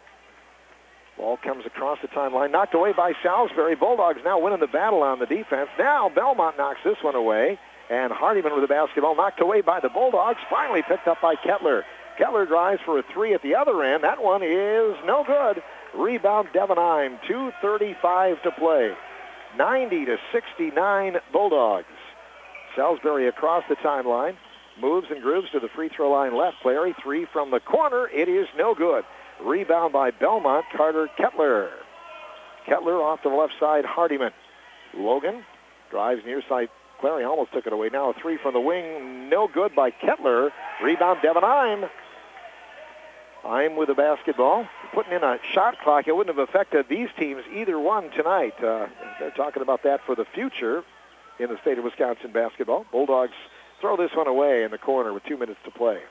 Ball comes across the timeline. Knocked away by Salisbury. Bulldogs now winning the battle on the defense. Now Belmont knocks this one away. And Hardiman with the basketball knocked away by the Bulldogs. Finally picked up by Kettler. Kettler drives for a three at the other end. That one is no good. Rebound Devin Ime. two thirty-five to play. ninety to sixty-nine Bulldogs. Salisbury across the timeline. Moves and grooves to the free throw line left. Clary, three from the corner. It is no good. Rebound by Belmont. Carter Kettler. Kettler off to the left side. Hardiman. Logan drives near side. Clary almost took it away. Now a three from the wing. No good by Kettler. Rebound Devin Ime. Ime with the basketball. Putting in a shot clock. It wouldn't have affected these teams, either one, tonight. Uh, they're talking about that for the future in the state of Wisconsin basketball. Bulldogs throw this one away in the corner with two minutes to play.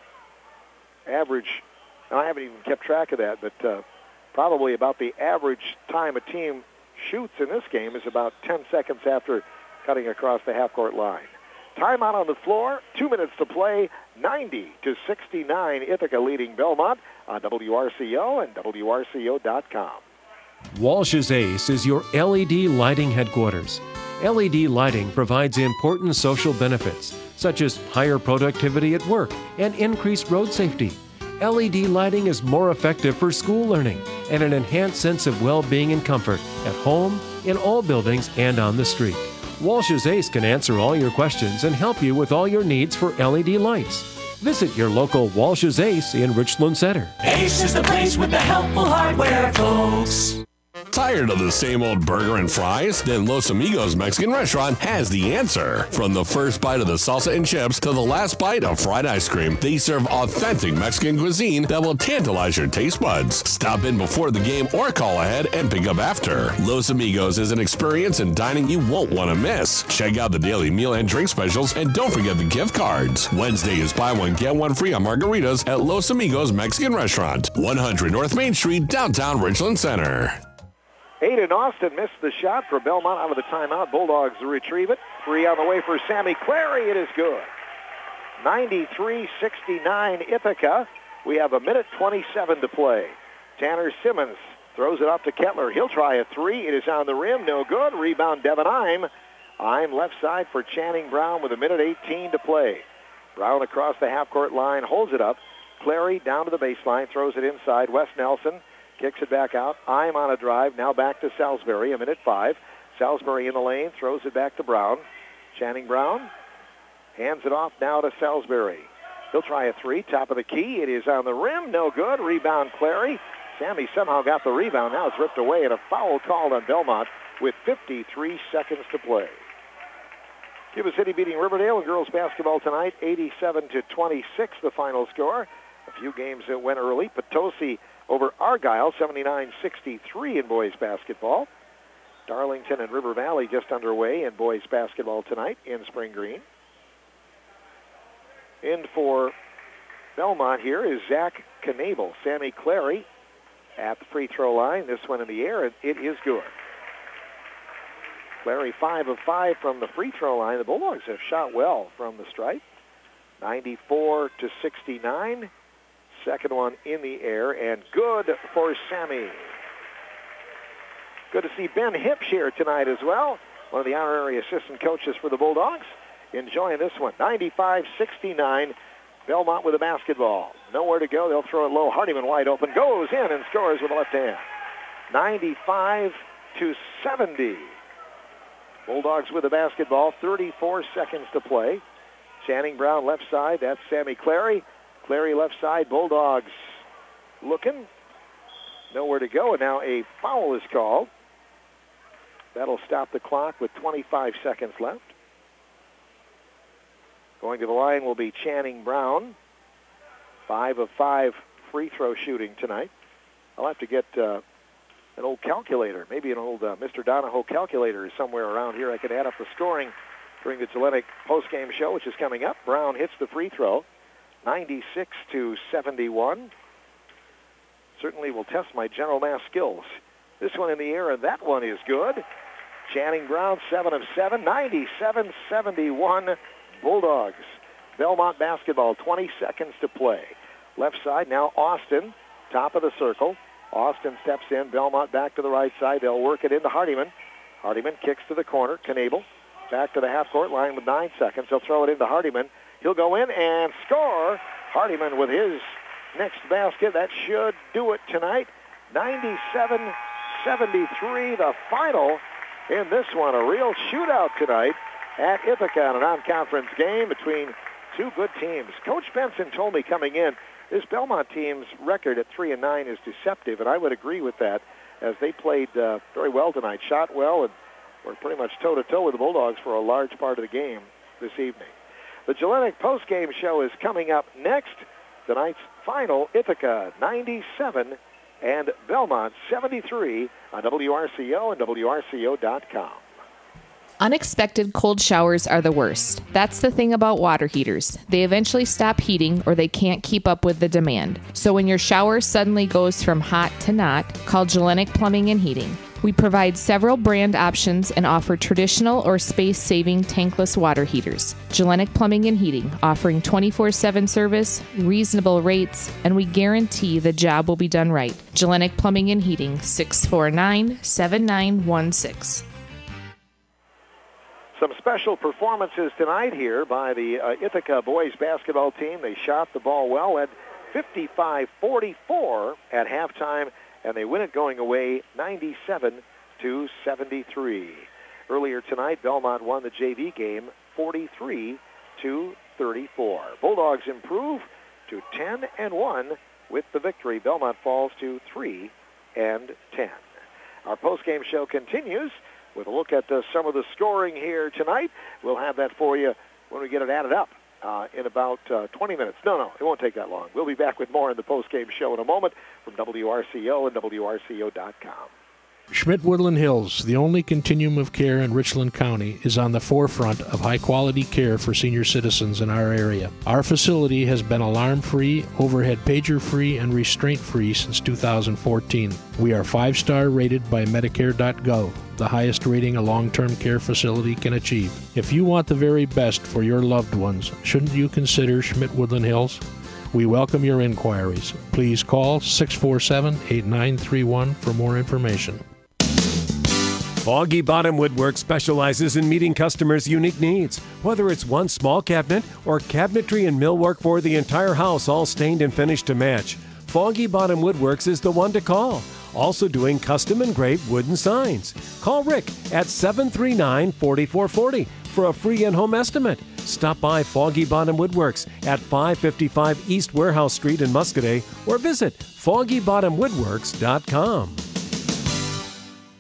Average, and I haven't even kept track of that, but uh, probably about the average time a team shoots in this game is about ten seconds after cutting across the half-court line. Timeout on the floor, two minutes to play, ninety to sixty-nine, Ithaca leading Belmont on W R C O and W R C O dot com. Walsh's Ace is your L E D lighting headquarters. L E D lighting provides important social benefits, such as higher productivity at work and increased road safety. L E D lighting is more effective for school learning and an enhanced sense of well-being and comfort at home, in all buildings, and on the street. Walsh's Ace can answer all your questions and help you with all your needs for L E D lights. Visit your local Walsh's Ace in Richland Center. Ace is the place with the helpful hardware, folks. Tired of the same old burger and fries? Then Los Amigos Mexican Restaurant has the answer. From the first bite of the salsa and chips to the last bite of fried ice cream, they serve authentic Mexican cuisine that will tantalize your taste buds. Stop in before the game or call ahead and pick up after. Los Amigos is an experience in dining you won't want to miss. Check out the daily meal and drink specials, and don't forget the gift cards. Wednesday is buy one, get one free on margaritas at Los Amigos Mexican Restaurant, one hundred North Main Street, downtown Richland Center. Aiden Austin missed the shot for Belmont out of the timeout. Bulldogs retrieve it. Three on the way for Sammy Clary. It is good. ninety-three sixty-nine Ithaca. We have a minute twenty-seven to play. Tanner Simmons throws it off to Kettler. He'll try a three. It is on the rim. No good. Rebound Devin Ime. Ime left side for Channing Brown with a minute eighteen to play. Brown across the half-court line. Holds it up. Clary down to the baseline. Throws it inside. Wes Nelson kicks it back out. Ime on a drive. Now back to Salisbury. A minute five. Salisbury in the lane. Throws it back to Brown. Channing Brown hands it off now to Salisbury. He'll try a three. Top of the key. It is on the rim. No good. Rebound Clary. Sammy somehow got the rebound. Now it's ripped away, and a foul called on Belmont with fifty-three seconds to play. Cuba City beating Riverdale in girls basketball tonight, eighty-seven to twenty-six, the final score. A few games that went early. Potosi over Argyle, seventy-nine sixty-three in boys basketball. Darlington and River Valley just underway in boys basketball tonight in Spring Green. In for Belmont here is Zach Knabel. Sammy Clary at the free throw line. This one in the air, and it is good. Clary five of five from the free throw line. The Bulldogs have shot well from the stripe. ninety-four to sixty-nine. Second one in the air, and good for Sammy. Good to see Ben Hipsch here tonight as well. One of the honorary assistant coaches for the Bulldogs. Enjoying this one. ninety-five sixty-nine. Belmont with the basketball. Nowhere to go. They'll throw it low. Hardiman wide open. Goes in and scores with the left hand. ninety-five to seventy. Bulldogs with the basketball. thirty-four seconds to play. Channing Brown left side. That's Sammy Clary. Clary left side. Bulldogs looking. Nowhere to go. And now a foul is called. That'll stop the clock with twenty-five seconds left. Going to the line will be Channing Brown. Five of five free throw shooting tonight. I'll have to get uh, an old calculator. Maybe an old uh, Mister Donahoe calculator is somewhere around here. I could add up the scoring during the Gillette postgame show, which is coming up. Brown hits the free throw. ninety-six to seventy-one. Certainly will test my general math skills. This one in the air, and that one is good. Channing Brown, seven of seven, ninety-seven seventy-one Bulldogs. Belmont basketball, twenty seconds to play. Left side, now Austin, top of the circle. Austin steps in, Belmont back to the right side. They'll work it into Hardiman. Hardiman kicks to the corner, Knabel. Back to the half-court line with nine seconds. They'll throw it into Hardiman. He'll go in and score. Hardiman with his next basket. That should do it tonight. ninety-seven seventy-three, the final in this one. A real shootout tonight at Ithaca, a non-conference game between two good teams. Coach Benson told me coming in, this Belmont team's record at three and nine is deceptive, and I would agree with that, as they played uh, very well tonight, shot well, and were pretty much toe-to-toe with the Bulldogs for a large part of the game this evening. The Gillette postgame show is coming up next. Tonight's final, Ithaca ninety-seven and Belmont seventy-three on W R C O and W R C O dot com. Unexpected cold showers are the worst. That's the thing about water heaters. They eventually stop heating or they can't keep up with the demand. So when your shower suddenly goes from hot to not, call Gillette Plumbing and Heating. We provide several brand options and offer traditional or space-saving tankless water heaters. Gillette Plumbing and Heating, offering twenty-four seven service, reasonable rates, and we guarantee the job will be done right. Gillette Plumbing and Heating, six four nine, seven nine one six. Some special performances tonight here by the uh, Ithaca boys basketball team. They shot the ball well, at fifty-five forty-four at halftime, and they win it going away ninety-seven to seventy-three. Earlier tonight, Belmont won the J V game forty-three to thirty-four. Bulldogs improve to ten and one with the victory. Belmont falls to three and ten. Our postgame show continues with a look at uh, some of the scoring here tonight. We'll have that for you when we get it added up uh, in about uh, twenty minutes. No, no, it won't take that long. We'll be back with more in the postgame show in a moment from W R C O and W R C O dot com. Schmidt-Woodland Hills, the only continuum of care in Richland County, is on the forefront of high-quality care for senior citizens in our area. Our facility has been alarm-free, overhead pager-free, and restraint-free since two thousand fourteen. We are five-star rated by Medicare dot gov, the highest rating a long-term care facility can achieve. If you want the very best for your loved ones, shouldn't you consider Schmidt-Woodland Hills? We welcome your inquiries. Please call six four seven, eight nine three one for more information. Foggy Bottom Woodwork specializes in meeting customers' unique needs. Whether it's one small cabinet or cabinetry and millwork for the entire house, all stained and finished to match, Foggy Bottom Woodworks is the one to call. Also doing custom engraved wooden signs. Call Rick at seven three nine, four four four zero for a free in-home estimate. Stop by Foggy Bottom Woodworks at five fifty-five East Warehouse Street in Muscadet or visit foggy bottom woodworks dot com.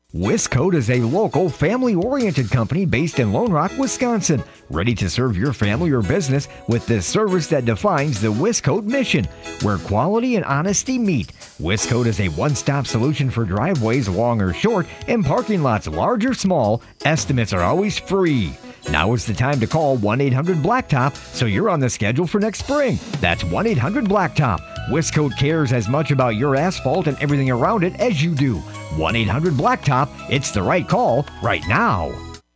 Wiscoat is a local, family-oriented company based in Lone Rock, Wisconsin, ready to serve your family or business with the service that defines the Wiscoat mission, where quality and honesty meet. Wiscoat is a one-stop solution for driveways, long or short, and parking lots, large or small. Estimates are always free. Now is the time to call one eight hundred blacktop so you're on the schedule for next spring. That's one eight hundred blacktop. Wiscoat cares as much about your asphalt and everything around it as you do. one eight hundred blacktop. It's the right call right now.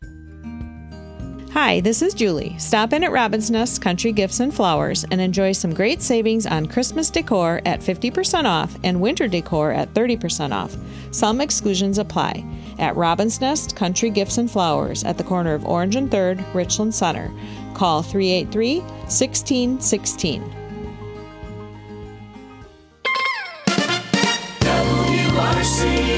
Hi, this is Julie. Stop in at Robin's Nest Country Gifts and Flowers and enjoy some great savings on Christmas decor at fifty percent off and winter decor at thirty percent off. Some exclusions apply. At Robin's Nest Country Gifts and Flowers at the corner of Orange and third, Richland Center. Call three eight three, one six one six. W R C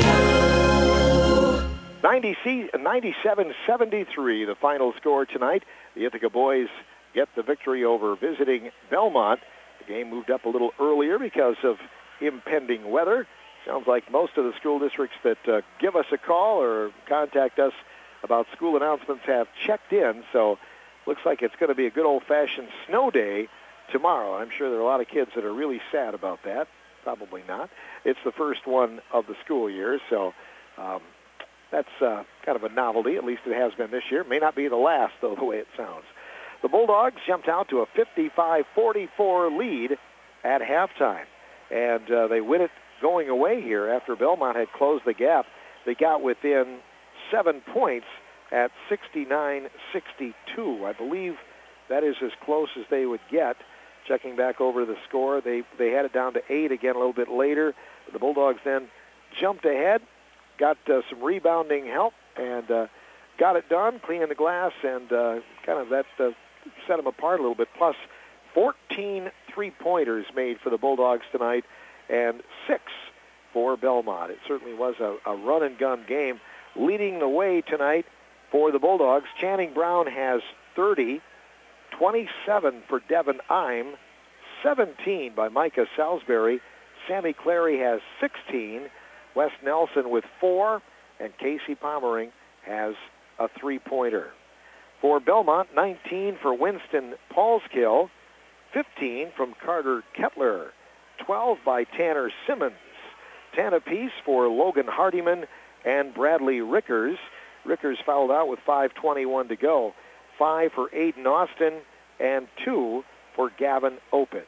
O. ninety-seven seventy-three, the final score tonight. The Ithaca boys get the victory over visiting Belmont. The game moved up a little earlier because of impending weather. Sounds like most of the school districts that uh, give us a call or contact us about school announcements have checked in, so looks like it's going to be a good old-fashioned snow day tomorrow. I'm sure there are a lot of kids that are really sad about that. Probably not. It's the first one of the school year, so um, that's uh, kind of a novelty. At least it has been this year. May not be the last, though, the way it sounds. The Bulldogs jumped out to a fifty-five forty-four lead at halftime, and uh, they win it going away here after Belmont had closed the gap. They got within seven points at sixty-nine sixty-two. I believe that is as close as they would get. Checking back over the score, they, they had it down to eight again a little bit later. The Bulldogs then jumped ahead, got uh, some rebounding help, and uh, got it done, cleaning the glass, and uh, kind of that uh, set them apart a little bit. Plus, fourteen three-pointers made for the Bulldogs tonight, and six for Belmont. It certainly was a, a run-and-gun game. Leading the way tonight for the Bulldogs, Channing Brown has thirty, twenty-seven for Devin Ime, seventeen by Micah Salisbury. Sammy Clary has sixteen, Wes Nelson with four, and Casey Pommering has a three-pointer. For Belmont, nineteen for Winston Paulskill, fifteen from Carter Kettler, twelve by Tanner Simmons, ten apiece for Logan Hardiman and Bradley Rickers. Rickers fouled out with five twenty-one to go. Five for Aiden Austin and two for Gavin Opitz.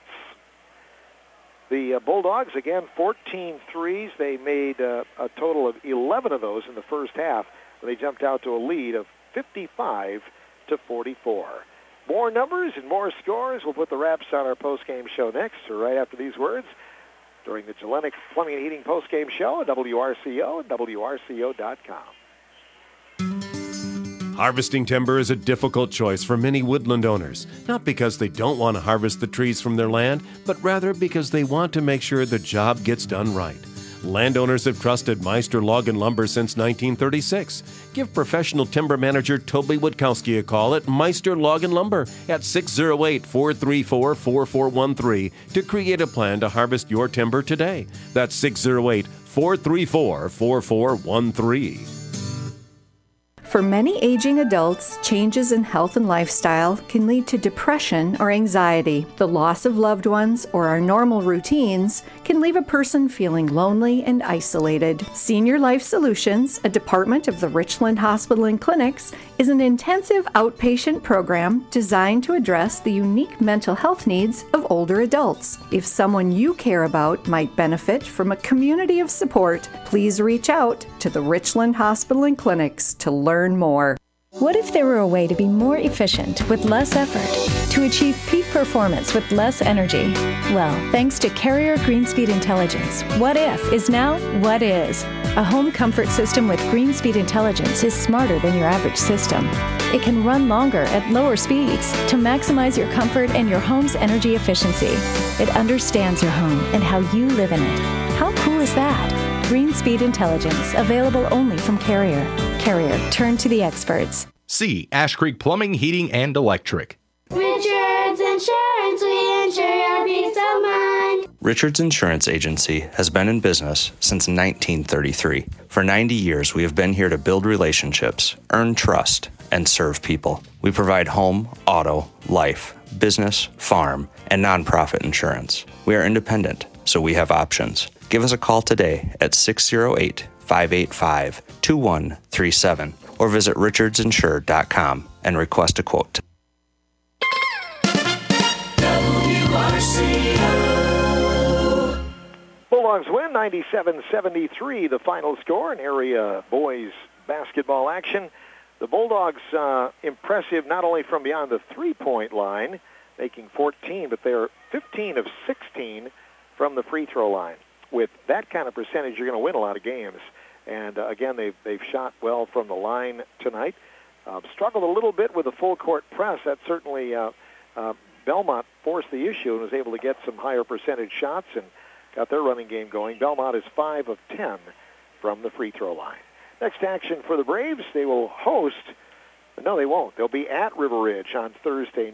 The uh, Bulldogs, again, fourteen threes. They made uh, a total of eleven of those in the first half. They jumped out to a lead of fifty-five to forty-four. More numbers and more scores. We'll put the wraps on our postgame show next, or right after these words, during the Gellenic Plumbing and Heating postgame show at W R C O and W R C O dot com. Harvesting timber is a difficult choice for many woodland owners, not because they don't want to harvest the trees from their land, but rather because they want to make sure the job gets done right. Landowners have trusted Meister Log and Lumber since nineteen thirty-six. Give professional timber manager Toby Witkowski a call at Meister Log and Lumber at six oh eight, four three four, four four one three to create a plan to harvest your timber today. That's six oh eight, four three four, four four one three. For many aging adults, changes in health and lifestyle can lead to depression or anxiety. The loss of loved ones or our normal routines can leave a person feeling lonely and isolated. Senior Life Solutions, a department of the Richland Hospital and Clinics, is an intensive outpatient program designed to address the unique mental health needs of older adults. If someone you care about might benefit from a community of support, please reach out to the Richland Hospital and Clinics to learn more. What if there were a way to be more efficient with less effort, to achieve peak performance with less energy? Well, thanks to Carrier Greenspeed Intelligence, What If is now What Is. A home comfort system with Greenspeed Intelligence is smarter than your average system. It can run longer at lower speeds to maximize your comfort and your home's energy efficiency. It understands your home and how you live in it. How cool is that? Greenspeed Intelligence, available only from Carrier. Carrier, turn to the experts. See Ash Creek Plumbing, Heating, and Electric. Richards and Insurance, we insure your peace of mind. Richards Insurance Agency has been in business since nineteen thirty-three. For ninety years, we have been here to build relationships, earn trust, and serve people. We provide home, auto, life, business, farm, and nonprofit insurance. We are independent, so we have options. Give us a call today at six oh eight, five eight five, two one three seven or visit richards insure dot com and request a quote. W R C O. Bulldogs win ninety-seven seventy-three, the final score in area boys basketball action. The Bulldogs uh, impressive not only from beyond the three-point line, making fourteen, but they're fifteen of sixteen from the free throw line. With that kind of percentage, you're going to win a lot of games. And, uh, again, they've, they've shot well from the line tonight. Uh, struggled a little bit with the full-court press. That certainly uh, uh, Belmont forced the issue and was able to get some higher percentage shots and got their running game going. Belmont is five of ten from the free throw line. Next action for the Braves, they will host. No, they won't. They'll be at River Ridge on Thursday